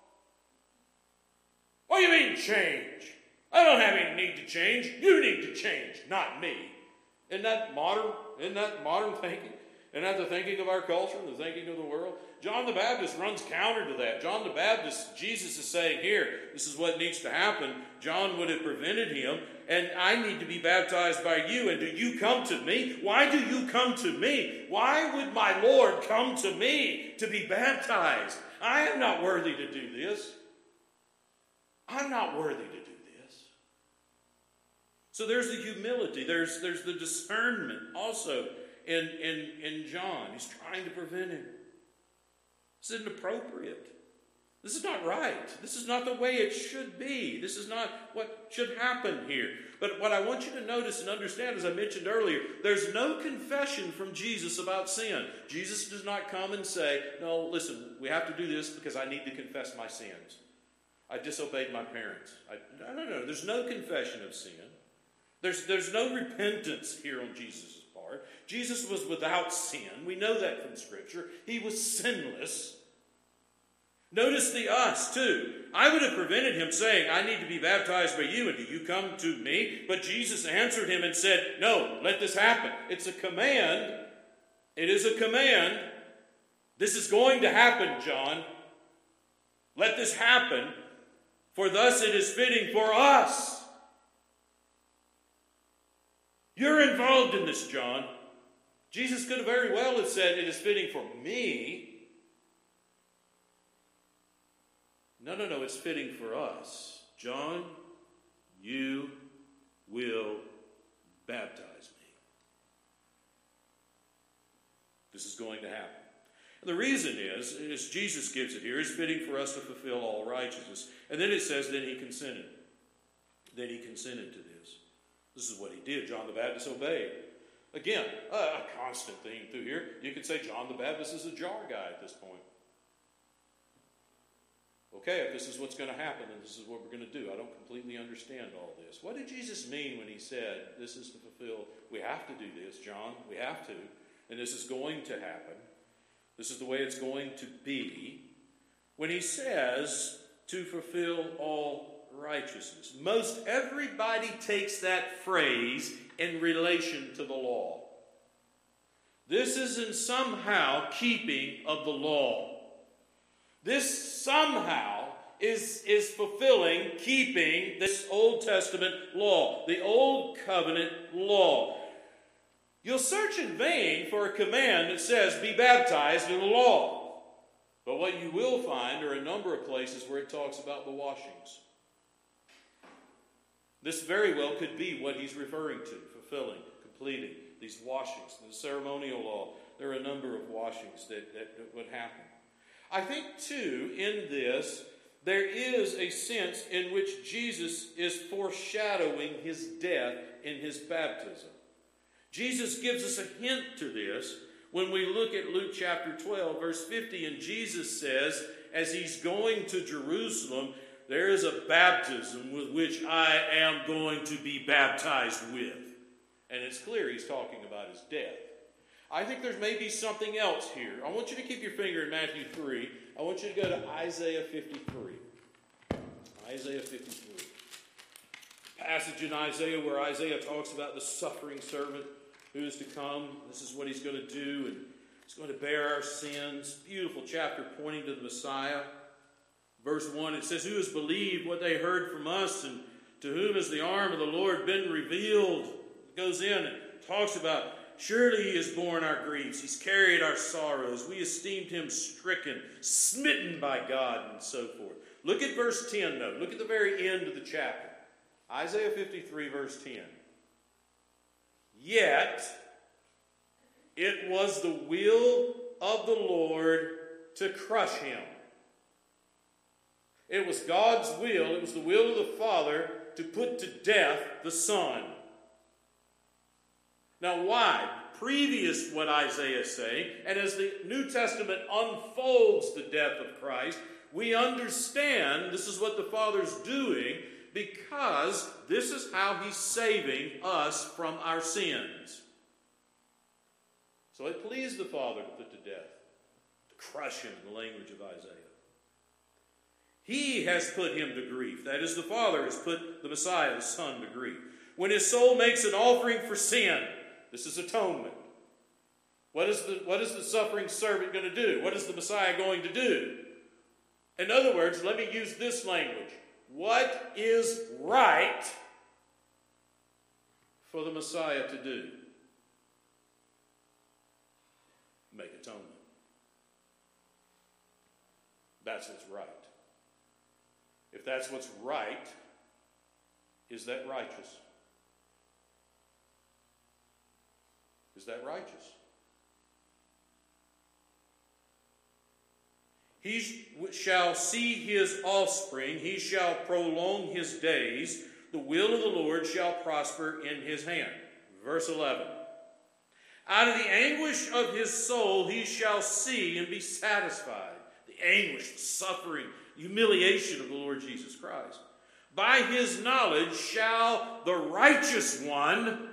What do you mean change? I don't have any need to change. You need to change, not me. Isn't that modern thinking? Isn't that the thinking of our culture and the thinking of the world? John the Baptist runs counter to that. John the Baptist, Jesus is saying, here, this is what needs to happen. John would have prevented him, and I need to be baptized by you. And do you come to me? Why do you come to me? Why would my Lord come to me to be baptized? I am not worthy to do this. I'm not worthy to do this. So there's the humility. There's the discernment also in John. He's trying to prevent him. This isn't appropriate. This is not right. This is not the way it should be. This is not what should happen here. But what I want you to notice and understand, as I mentioned earlier, there's no confession from Jesus about sin. Jesus does not come and say, no, listen, we have to do this because I need to confess my sins. I disobeyed my parents. No. There's no confession of sin. There's no repentance here on Jesus' part. Jesus was without sin. We know that from Scripture. He was sinless. Notice the us, too. I would have prevented him saying, I need to be baptized by you, and do you come to me? But Jesus answered him and said, no, let this happen. It's a command. It is a command. This is going to happen, John. Let this happen, for thus it is fitting for us. You're involved in this, John. Jesus could have very well have said, it is fitting for me. No, it's fitting for us. John, you will baptize me. This is going to happen. And the reason is, as Jesus gives it here, is fitting for us to fulfill all righteousness. And then it says, then he consented. Then he consented to this. This is what he did. John the Baptist obeyed. Again, a constant theme through here. You could say John the Baptist is a jar guy at this point. Okay, if this is what's going to happen, then this is what we're going to do. I don't completely understand all this. What did Jesus mean when he said, this is to fulfill, we have to do this, John, we have to, and this is going to happen. This is the way it's going to be. When he says, to fulfill all righteousness. Most everybody takes that phrase in relation to the law. This is in somehow keeping of the law. This somehow is fulfilling, keeping this Old Testament law, the Old Covenant law. You'll search in vain for a command that says, be baptized in the law. But what you will find are a number of places where it talks about the washings. This very well could be what he's referring to, fulfilling, completing these washings. The ceremonial law, there are a number of washings that would happen. I think, too, in this, there is a sense in which Jesus is foreshadowing his death in his baptism. Jesus gives us a hint to this when we look at Luke chapter 12, verse 50, and Jesus says, as he's going to Jerusalem, there is a baptism with which I am going to be baptized with. And it's clear he's talking about his death. I think there may be something else here. I want you to keep your finger in Matthew 3. I want you to go to Isaiah 53. Isaiah 53. Passage in Isaiah where Isaiah talks about the suffering servant who is to come. This is what he's going to do, and he's going to bear our sins. Beautiful chapter pointing to the Messiah. Verse 1, it says, "Who has believed what they heard from us, and to whom has the arm of the Lord been revealed?" It goes in and talks about, surely he has borne our griefs. He's carried our sorrows. We esteemed him stricken, smitten by God, and so forth. Look at verse 10, though. Look at the very end of the chapter. Isaiah 53, verse 10. "Yet it was the will of the Lord to crush him." It was God's will, it was the will of the Father to put to death the Son. Now why? Previous to what Isaiah is saying, and as the New Testament unfolds the death of Christ, we understand this is what the Father's doing because this is how he's saving us from our sins. So it pleased the Father to put to death, to crush him in the language of Isaiah. He has put him to grief. That is, the Father has put the Messiah, the Son, to grief. When his soul makes an offering for sin, this is atonement. What is the suffering servant going to do? What is the Messiah going to do? In other words, let me use this language. What is right for the Messiah to do? Make atonement. That's what's right. If that's what's right, is that righteous? Is that righteous? He shall see his offspring, he shall prolong his days, the will of the Lord shall prosper in his hand. Verse 11. Out of the anguish of his soul he shall see and be satisfied. The anguish, the suffering, humiliation of the Lord Jesus Christ. By his knowledge shall the righteous one,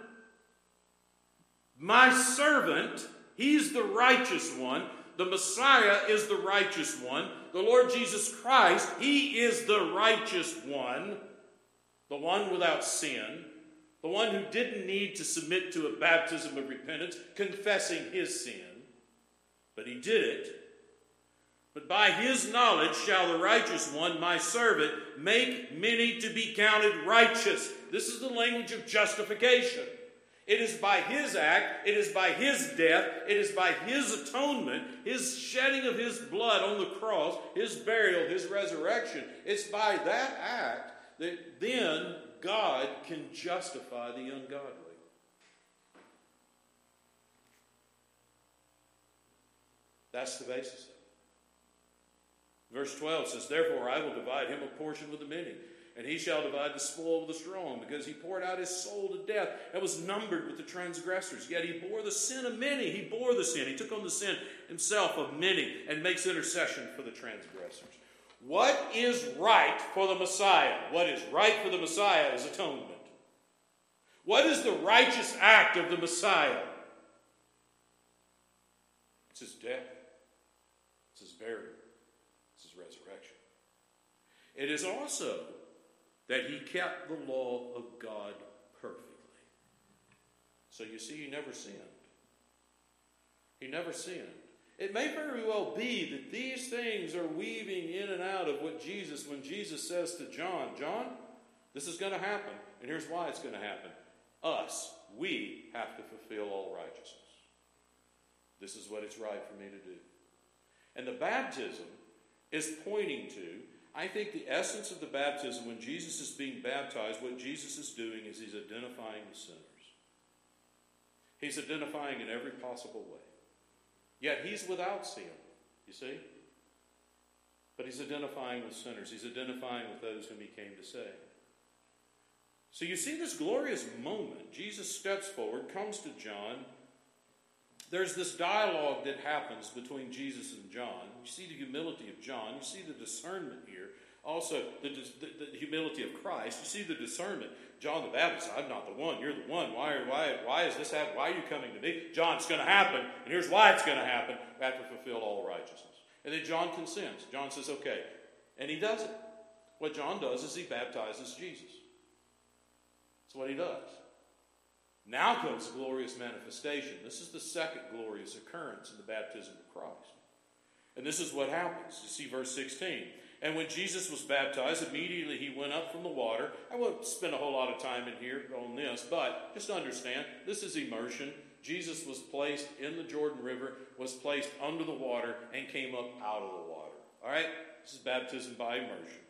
my servant, he's the righteous one. The Messiah is the righteous one. The Lord Jesus Christ, he is the righteous one. The one without sin. The one who didn't need to submit to a baptism of repentance, confessing his sin. But he did it. But by his knowledge shall the righteous one, my servant, make many to be counted righteous. This is the language of justification. It is by his act, it is by his death, it is by his atonement, his shedding of his blood on the cross, his burial, his resurrection. It's by that act that then God can justify the ungodly. That's the basis of it. Verse 12 says, therefore I will divide him a portion with the many, and he shall divide the spoil with the strong, because he poured out his soul to death and was numbered with the transgressors. Yet he bore the sin of many. He bore the sin. He took on the sin himself of many and makes intercession for the transgressors. What is right for the Messiah? What is right for the Messiah is atonement. What is the righteous act of the Messiah? It's his death. It's his burial. It's his resurrection. It is also that he kept the law of God perfectly. So you see, he never sinned. He never sinned. It may very well be that these things are weaving in and out of what Jesus, when Jesus says to John, John, this is going to happen, and here's why it's going to happen. We have to fulfill all righteousness. This is what it's right for me to do. And the baptism is pointing to, I think the essence of the baptism, when Jesus is being baptized, what Jesus is doing is he's identifying the sinners. He's identifying in every possible way. Yet he's without sin, you see? But he's identifying with sinners. He's identifying with those whom he came to save. So you see this glorious moment. Jesus steps forward, comes to John, there's this dialogue that happens between Jesus and John. You see the humility of John. You see the discernment here. Also, the humility of Christ. You see the discernment. John the Baptist, I'm not the one. You're the one. Why is this happening? Why are you coming to me? John, it's going to happen. And here's why it's going to happen. I have to fulfill all righteousness. And then John consents. John says, okay. And he does it. What John does is he baptizes Jesus. That's what he does. Now comes the glorious manifestation. This is the second glorious occurrence in the baptism of Christ. And this is what happens. You see verse 16. And when Jesus was baptized, immediately he went up from the water. I won't spend a whole lot of time in here on this, but just understand, this is immersion. Jesus was placed in the Jordan River, was placed under the water, and came up out of the water. All right? This is baptism by immersion.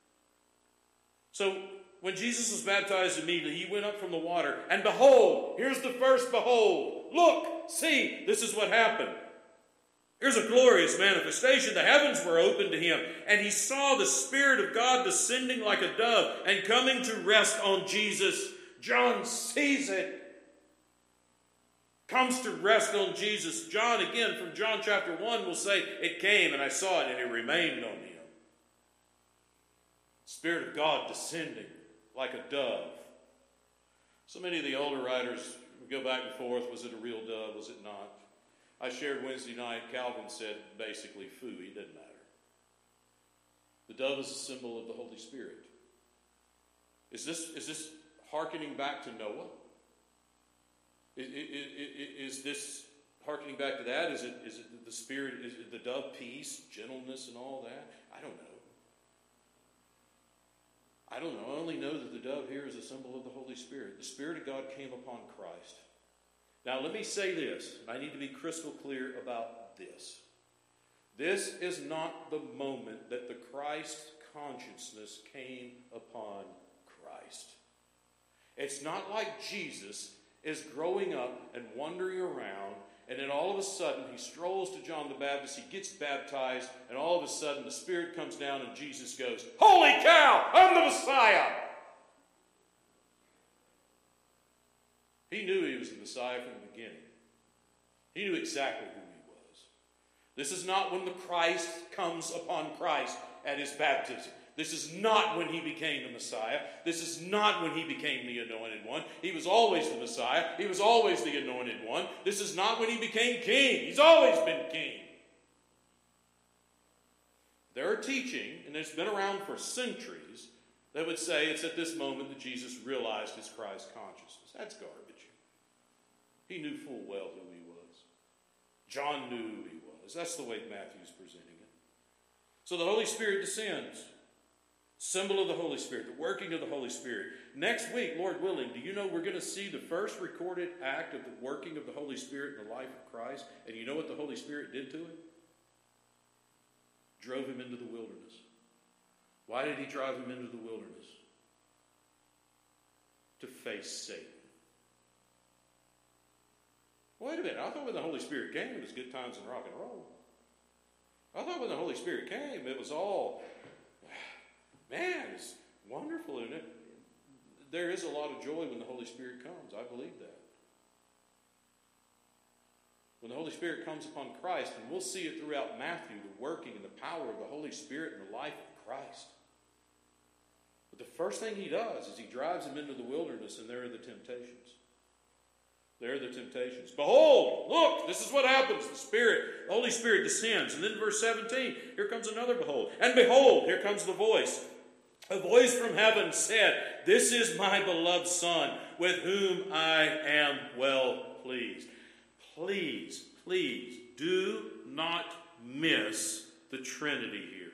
So, when Jesus was baptized immediately, he went up from the water, and behold, here's the first behold. Look, see, this is what happened. Here's a glorious manifestation. The heavens were opened to him, and he saw the Spirit of God descending like a dove and coming to rest on Jesus. John sees it. Comes to rest on Jesus. John, again, from John chapter 1, will say, it came, and I saw it, and it remained on him. Spirit of God descending like a dove. So many of the older writers go back and forth. Was it a real dove? Was it not? I shared Wednesday night, Calvin said basically, phooey, doesn't matter. The dove is a symbol of the Holy Spirit. Is this hearkening back to Noah? Is this hearkening back to that? Is it the Spirit, is it the dove peace, gentleness, and all that? I don't know. I only know that the dove here is a symbol of the Holy Spirit. The Spirit of God came upon Christ. Now, let me say this. I need to be crystal clear about this. This is not the moment that the Christ consciousness came upon Christ. It's not like Jesus is growing up and wandering around, and then all of a sudden he strolls to John the Baptist, he gets baptized, and all of a sudden the Spirit comes down and Jesus goes, "Holy cow, I'm the Messiah!" He knew he was the Messiah from the beginning. He knew exactly who he was. This is not when the Christ comes upon Christ at his baptism. This is not when he became the Messiah. This is not when he became the Anointed One. He was always the Messiah. He was always the Anointed One. This is not when he became king. He's always been king. There are teaching, and it's been around for centuries, that would say it's at this moment that Jesus realized his Christ consciousness. That's garbage. He knew full well who he was. John knew who he was. That's the way Matthew's presenting it. So the Holy Spirit descends. Symbol of the Holy Spirit, the working of the Holy Spirit. Next week, Lord willing, do you know we're going to see the first recorded act of the working of the Holy Spirit in the life of Christ? And you know what the Holy Spirit did to him? Drove him into the wilderness. Why did he drive him into the wilderness? To face Satan. Wait a minute, I thought when the Holy Spirit came, it was good times and rock and roll. I thought when the Holy Spirit came, it was all, man, it's wonderful, isn't it? There is a lot of joy when the Holy Spirit comes. I believe that. When the Holy Spirit comes upon Christ, and we'll see it throughout Matthew, the working and the power of the Holy Spirit in the life of Christ. But the first thing he does is he drives him into the wilderness, and there are the temptations. There are the temptations. Behold, look, this is what happens. The Holy Spirit descends. And then verse 17, here comes another behold. And behold, here comes the voice. A voice from heaven said, "This is my beloved Son, with whom I am well pleased." Please, please, do not miss the Trinity here.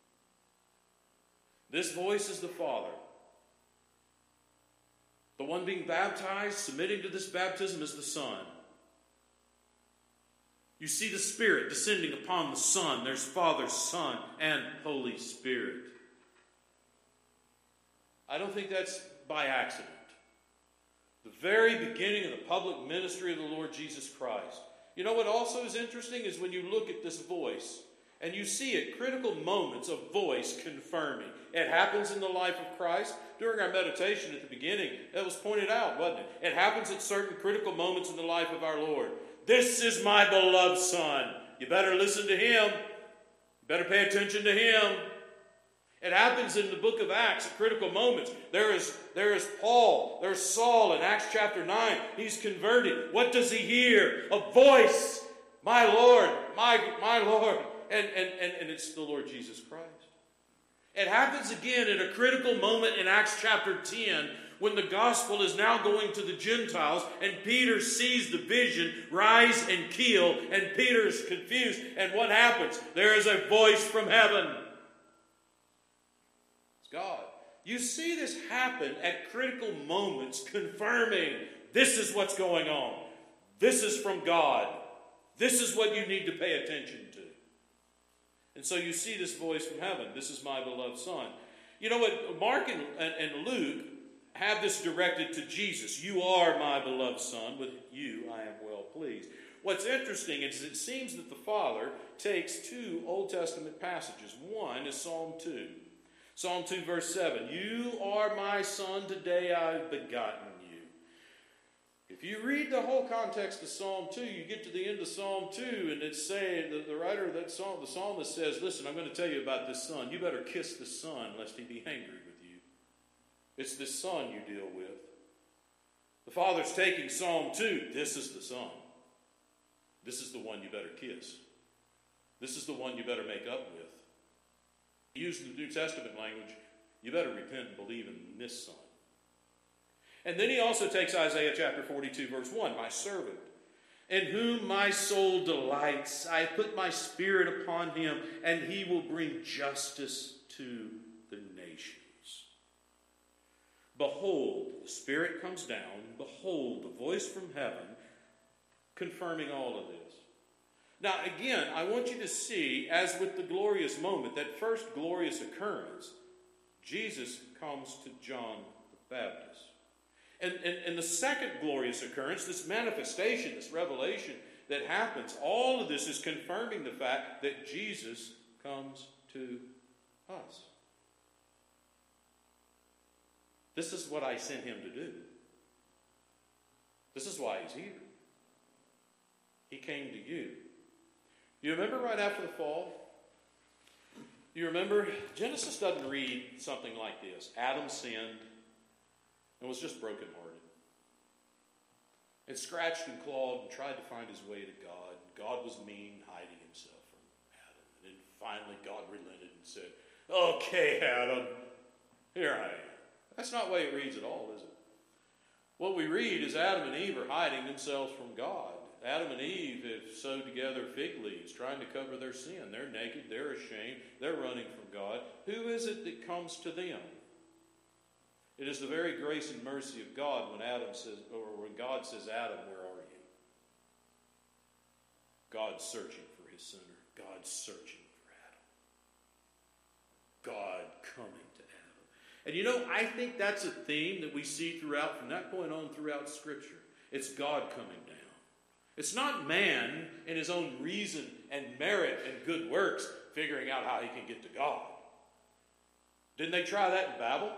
This voice is the Father. The one being baptized, submitting to this baptism, is the Son. You see the Spirit descending upon the Son. There's Father, Son, and Holy Spirit. I don't think that's by accident. The very beginning of the public ministry of the Lord Jesus Christ. You know what also is interesting is when you look at this voice, and you see at critical moments a voice confirming. It happens in the life of Christ. During our meditation at the beginning, that was pointed out, wasn't it? It happens at certain critical moments in the life of our Lord. This is my beloved Son. You better listen to him. You better pay attention to him. It happens in the book of Acts at critical moments. There is Paul, there's Saul in Acts chapter 9. He's converted. What does he hear? A voice. My Lord, my Lord. And it's the Lord Jesus Christ. It happens again at a critical moment in Acts chapter 10 when the gospel is now going to the Gentiles and Peter sees the vision rise and kill, and Peter is confused. And what happens? There is a voice from heaven. It's God. You see this happen at critical moments, confirming this is what's going on. This is from God. This is what you need to pay attention to. And so you see this voice from heaven. This is my beloved Son. You know what? Mark and Luke have this directed to Jesus. You are my beloved Son. With you I am well pleased. What's interesting is it seems that the Father takes two Old Testament passages. One is Psalm 2. Psalm 2 verse 7. You are my Son, today I've begotten you. If you read the whole context of Psalm 2, you get to the end of Psalm 2, and it's saying, the writer of that psalm, the psalmist says, listen, I'm going to tell you about this Son. You better kiss the Son, lest he be angry with you. It's this Son you deal with. The Father's taking Psalm 2. This is the Son. This is the one you better kiss. This is the one you better make up with. Using the New Testament language, you better repent and believe in this Son. And then he also takes Isaiah chapter 42 verse 1, my servant, in whom my soul delights. I put my spirit upon him, and he will bring justice to the nations. Behold, the Spirit comes down. Behold, the voice from heaven, confirming all of this. Now, again, I want you to see, as with the glorious moment, that first glorious occurrence, Jesus comes to John the Baptist. And the second glorious occurrence, this manifestation, this revelation that happens, all of this is confirming the fact that Jesus comes to us. This is what I sent him to do. This is why he's here. He came to you. You remember right after the fall? You remember? Genesis doesn't read something like this. Adam sinned and was just brokenhearted. And scratched and clawed and tried to find his way to God. God was mean, hiding himself from Adam. And then finally God relented and said, okay, Adam, here I am. That's not the way it reads at all, is it? What we read is Adam and Eve are hiding themselves from God. Adam and Eve have sewed together fig leaves, trying to cover their sin. They're naked, they're ashamed, they're running from God. Who is it that comes to them? It is the very grace and mercy of God when Adam says, or when God says, Adam, where are you? God's searching for his sinner. God's searching for Adam. God coming to Adam. And you know, I think that's a theme that we see throughout, from that point on throughout Scripture. It's God coming down. It's not man in his own reason and merit and good works figuring out how he can get to God. Didn't they try that in Babel?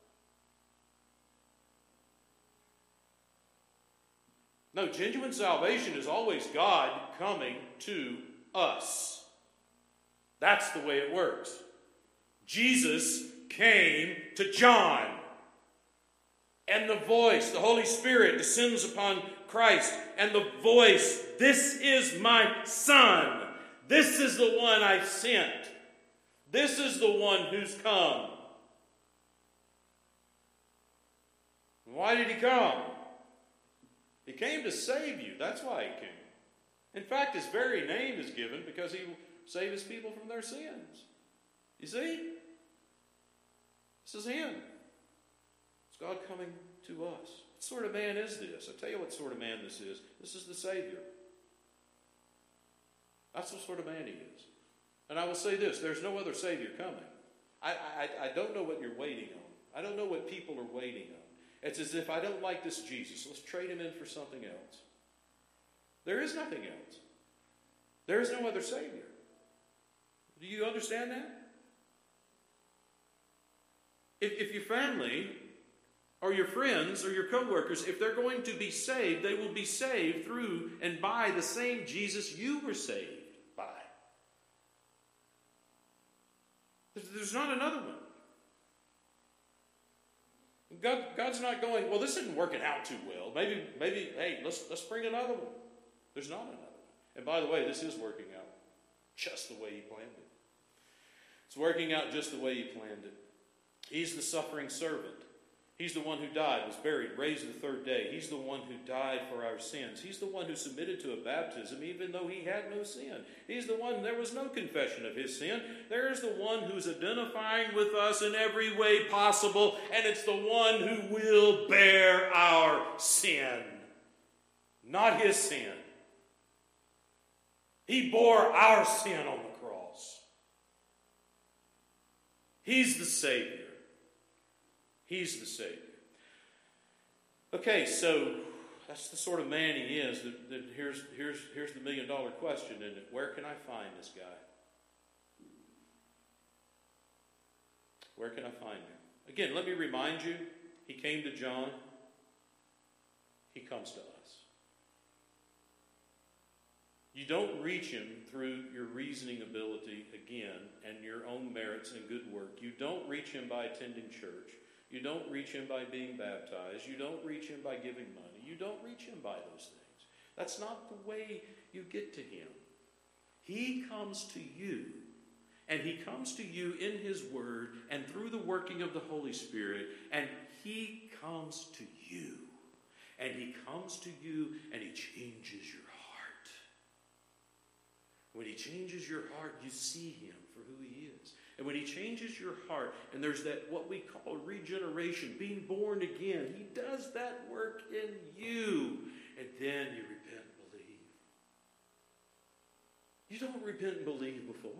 No, genuine salvation is always God coming to us. That's the way it works. Jesus came to John. And the voice, the Holy Spirit, descends upon Christ. And the voice, this is my Son. This is the one I sent. This is the one who's come. Why did he come? He came to save you. That's why he came. In fact, his very name is given because he will save his people from their sins. You see? This is him. It's God coming to us. What sort of man is this? I'll tell you what sort of man this is. This is the Savior. That's what sort of man he is. And I will say this, there's no other Savior coming. I don't know what you're waiting on. I don't know what people are waiting on. It's as if I don't like this Jesus. Let's trade him in for something else. There is nothing else. There is no other Savior. Do you understand that? If your family or your friends or your coworkers, if they're going to be saved, they will be saved through and by the same Jesus you were saved by. There's not another one. God's not going, well, this isn't working out too well. Maybe, hey, let's bring another one. There's not another one. And by the way, this is working out just the way He planned it. It's working out just the way He planned it. He's the suffering servant. He's the one who died, was buried, raised the third day. He's the one who died for our sins. He's the one who submitted to a baptism even though He had no sin. He's the one, there was no confession of His sin. There's the one who's identifying with us in every way possible, and it's the one who will bear our sin, not His sin. He bore our sin on the cross. He's the Savior. He's the Savior. Okay, so that's the sort of man He is. Here's the $1 million question, isn't it? Where can I find this guy? Where can I find him? Again, let me remind you, He came to John. He comes to us. You don't reach Him through your reasoning ability, again, and your own merits and good work. You don't reach Him by attending church. You don't reach Him by being baptized. You don't reach Him by giving money. You don't reach Him by those things. That's not the way you get to Him. He comes to you, and He comes to you in His Word and through the working of the Holy Spirit, and He comes to you. And He comes to you, and He changes your heart. When He changes your heart, you see Him for who He is. And when He changes your heart, and there's that what we call regeneration, being born again, He does that work in you. And then you repent and believe. You don't repent and believe before.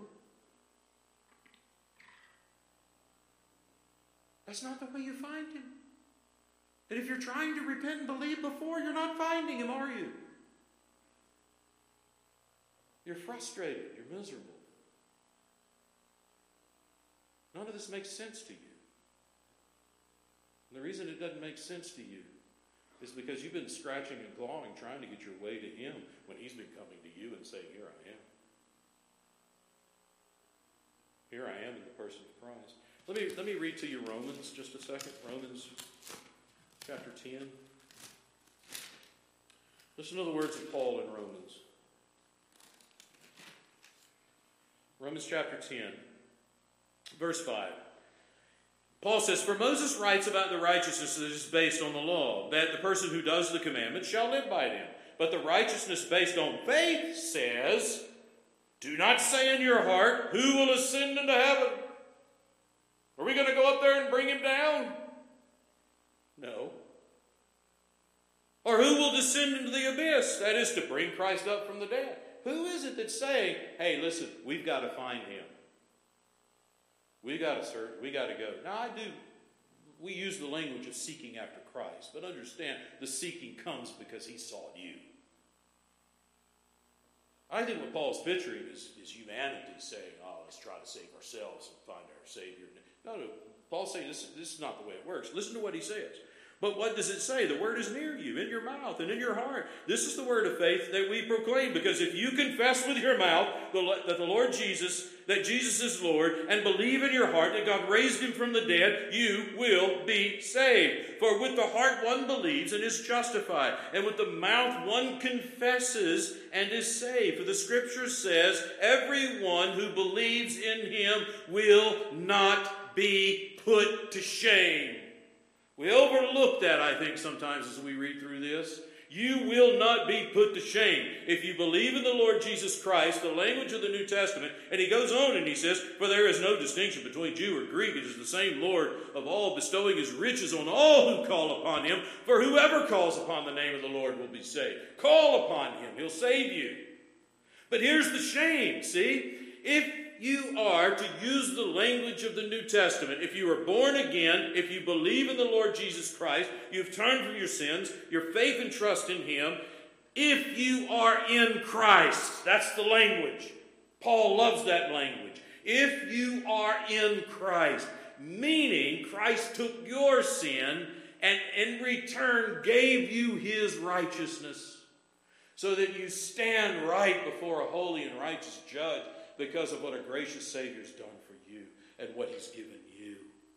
That's not the way you find Him. And if you're trying to repent and believe before, you're not finding Him, are you? You're frustrated. You're miserable. None of this makes sense to you. And the reason it doesn't make sense to you is because you've been scratching and clawing, trying to get your way to Him when He's been coming to you and saying, here I am. Here I am in the person of Christ. Let me read to you Romans just a second. Romans chapter 10. Listen to the words of Paul in Romans. Romans chapter 10. Verse 5. Paul says, for Moses writes about the righteousness that is based on the law, that the person who does the commandments shall live by them. But the righteousness based on faith says, do not say in your heart, who will ascend into heaven? Are we going to go up there and bring Him down? No. Or who will descend into the abyss? That is to bring Christ up from the dead. Who is it that's saying, hey, listen, we've got to find Him. We got to search. We got to go. Now, we use the language of seeking after Christ, but understand the seeking comes because He sought you. I think what Paul's picturing is humanity saying, oh, let's try to save ourselves and find our Savior. No, Paul's saying this is not the way it works. Listen to what he says. But what does it say? The word is near you, in your mouth and in your heart. This is the word of faith that we proclaim, because if you confess with your mouth that Jesus is Lord, and believe in your heart that God raised Him from the dead, you will be saved. For with the heart one believes and is justified, and with the mouth one confesses and is saved. For the Scripture says, everyone who believes in Him will not be put to shame. We overlook that, I think, sometimes as we read through this. You will not be put to shame if you believe in the Lord Jesus Christ, the language of the New Testament. And he goes on and he says, for there is no distinction between Jew or Greek. It is the same Lord of all, bestowing His riches on all who call upon Him. For whoever calls upon the name of the Lord will be saved. Call upon Him. He'll save you. But here's the shame, see? If you are to use the language of the New Testament, if you are born again, if you believe in the Lord Jesus Christ, you've turned from your sins, your faith and trust in Him, if you are in Christ, that's the language. Paul loves that language. If you are in Christ, meaning Christ took your sin and in return gave you his righteousness, so that you stand right before a holy and righteous judge because of what a gracious Savior's done for you and what he's given you.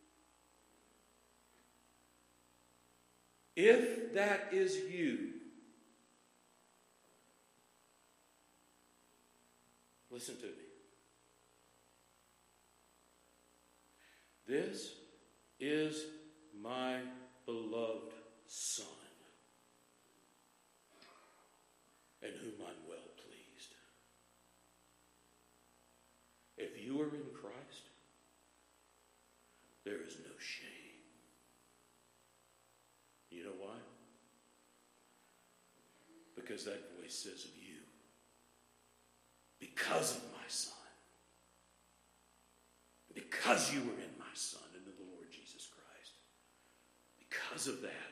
If that is you, listen to me. This is my beloved Son, in whom I'm well pleased. If you are in Christ, there is no shame. You know why? Because that voice says of you, because of my Son, because you were in my Son and in the Lord Jesus Christ, because of that,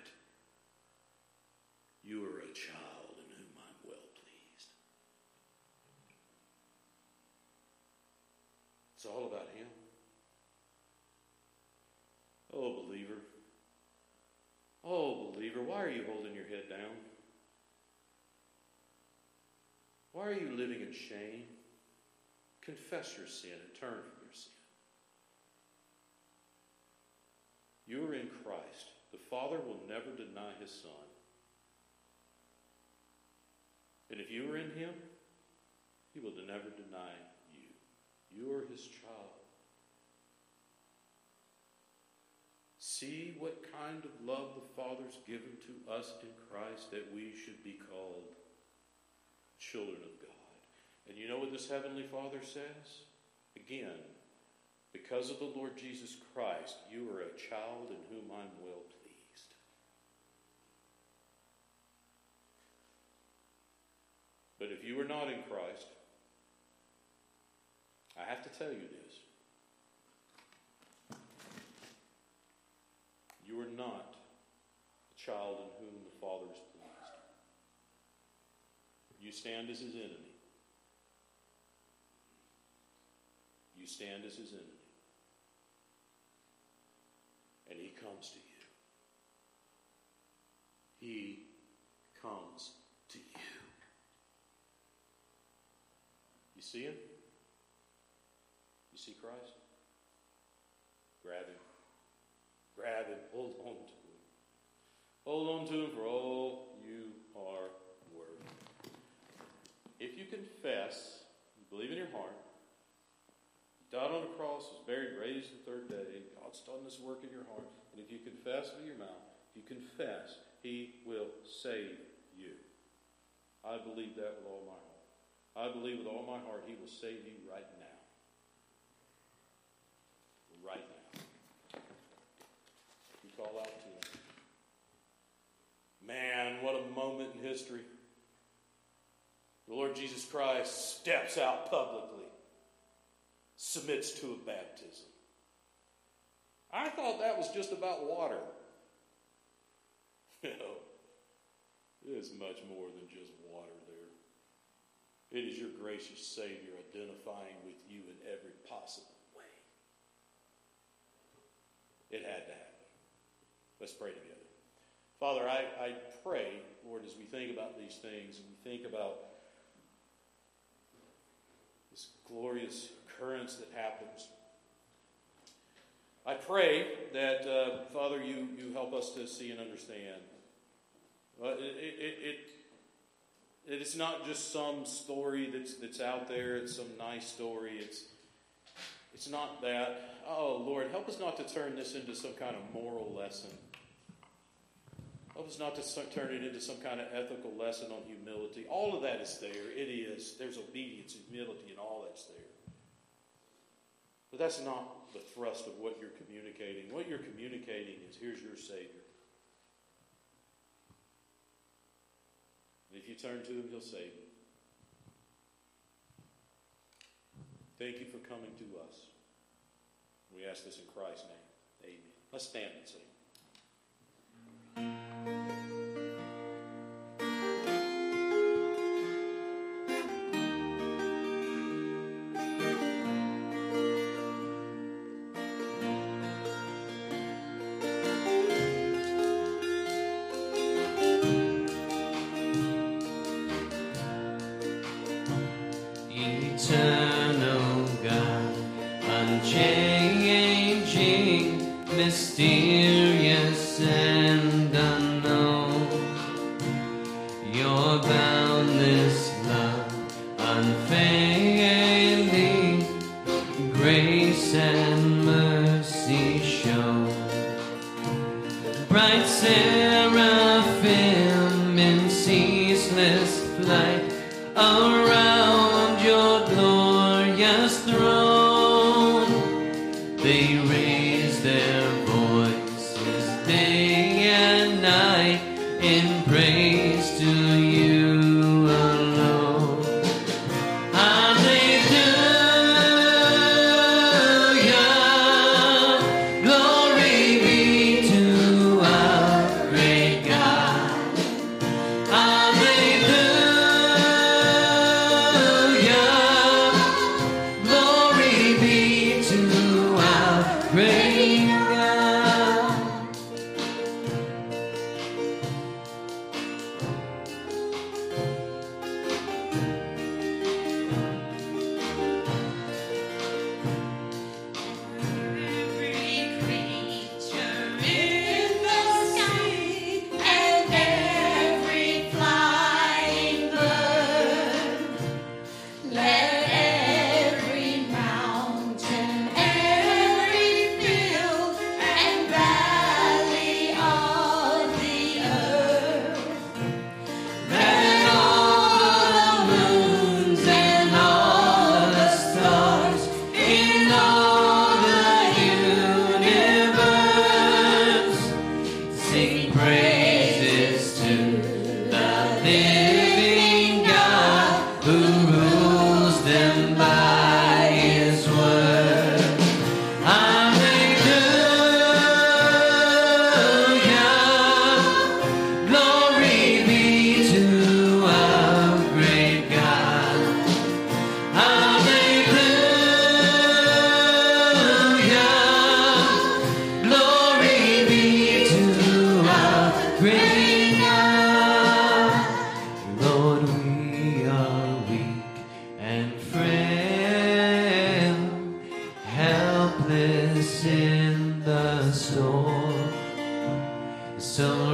you are a child in whom I'm well pleased. It's all about him. Oh, believer. Oh, believer, why are you holding your head down? Why are you living in shame? Confess your sin and turn from your sin. You are in Christ. The Father will never deny his Son. And if you are in him, he will never deny you. You are his child. See what kind of love the Father's given to us in Christ, that we should be called children of God. And you know what this Heavenly Father says? Again, because of the Lord Jesus Christ, you are a child in whom I'm well pleased. But if you are not in Christ, I have to tell you this. You are not a child in whom the Father is pleased. You stand as his enemy. You stand as his enemy. And he comes to you. He comes to you. You see him? You see Christ? Grab him. Grab him. Hold on to him. Hold on to him for all you are worth. If you confess, you believe in your heart, he died on the cross, was buried, raised the third day, God's done this work in your heart, and if you confess with your mouth, if you confess, he will save you. I believe that with all my heart. I believe with all my heart he will save you right now. Right now. You call out to him. Man, what a moment in history. The Lord Jesus Christ steps out publicly, submits to a baptism. I thought that was just about water. No, it is much more than just water there. It is your gracious Savior identifying with you in every possible way. It had to happen. Let's pray together. Father, I pray, Lord, as we think about these things and we think about this glorious occurrence that happens, I pray that, Father, you help us to see and understand. It is not just some story that's out there. It's some nice story. It's not that. Oh, Lord, help us not to turn this into some kind of moral lesson. Help us not to turn it into some kind of ethical lesson on humility. All of that is there. It is. There's obedience, humility, and all that's there. But that's not the thrust of what you're communicating. What you're communicating is, here's your Savior. And if you turn to him, he'll save you. Thank you for coming to us. We ask this in Christ's name. Amen. Let's stand and sing. unchanging, mysterious and unknown. Your boundless love, unfailing, grace and mercy shown. Bright seraphim in ceaseless flight around your glorious throne, they raise their voices day and night in praise to you alone. Hallelujah, glory be to our great God. Hallelujah, glory be to our great God. Every creature in the sky and every flying bird, let every mountain, every field and valley of the earth, and all the moons and all the stars in all the universe sing praises to the living God who rules them by His word. Hallelujah, glory be to our great God. Hallelujah, glory be to our great God. Lord, we are weak and frail, helpless in the storm. So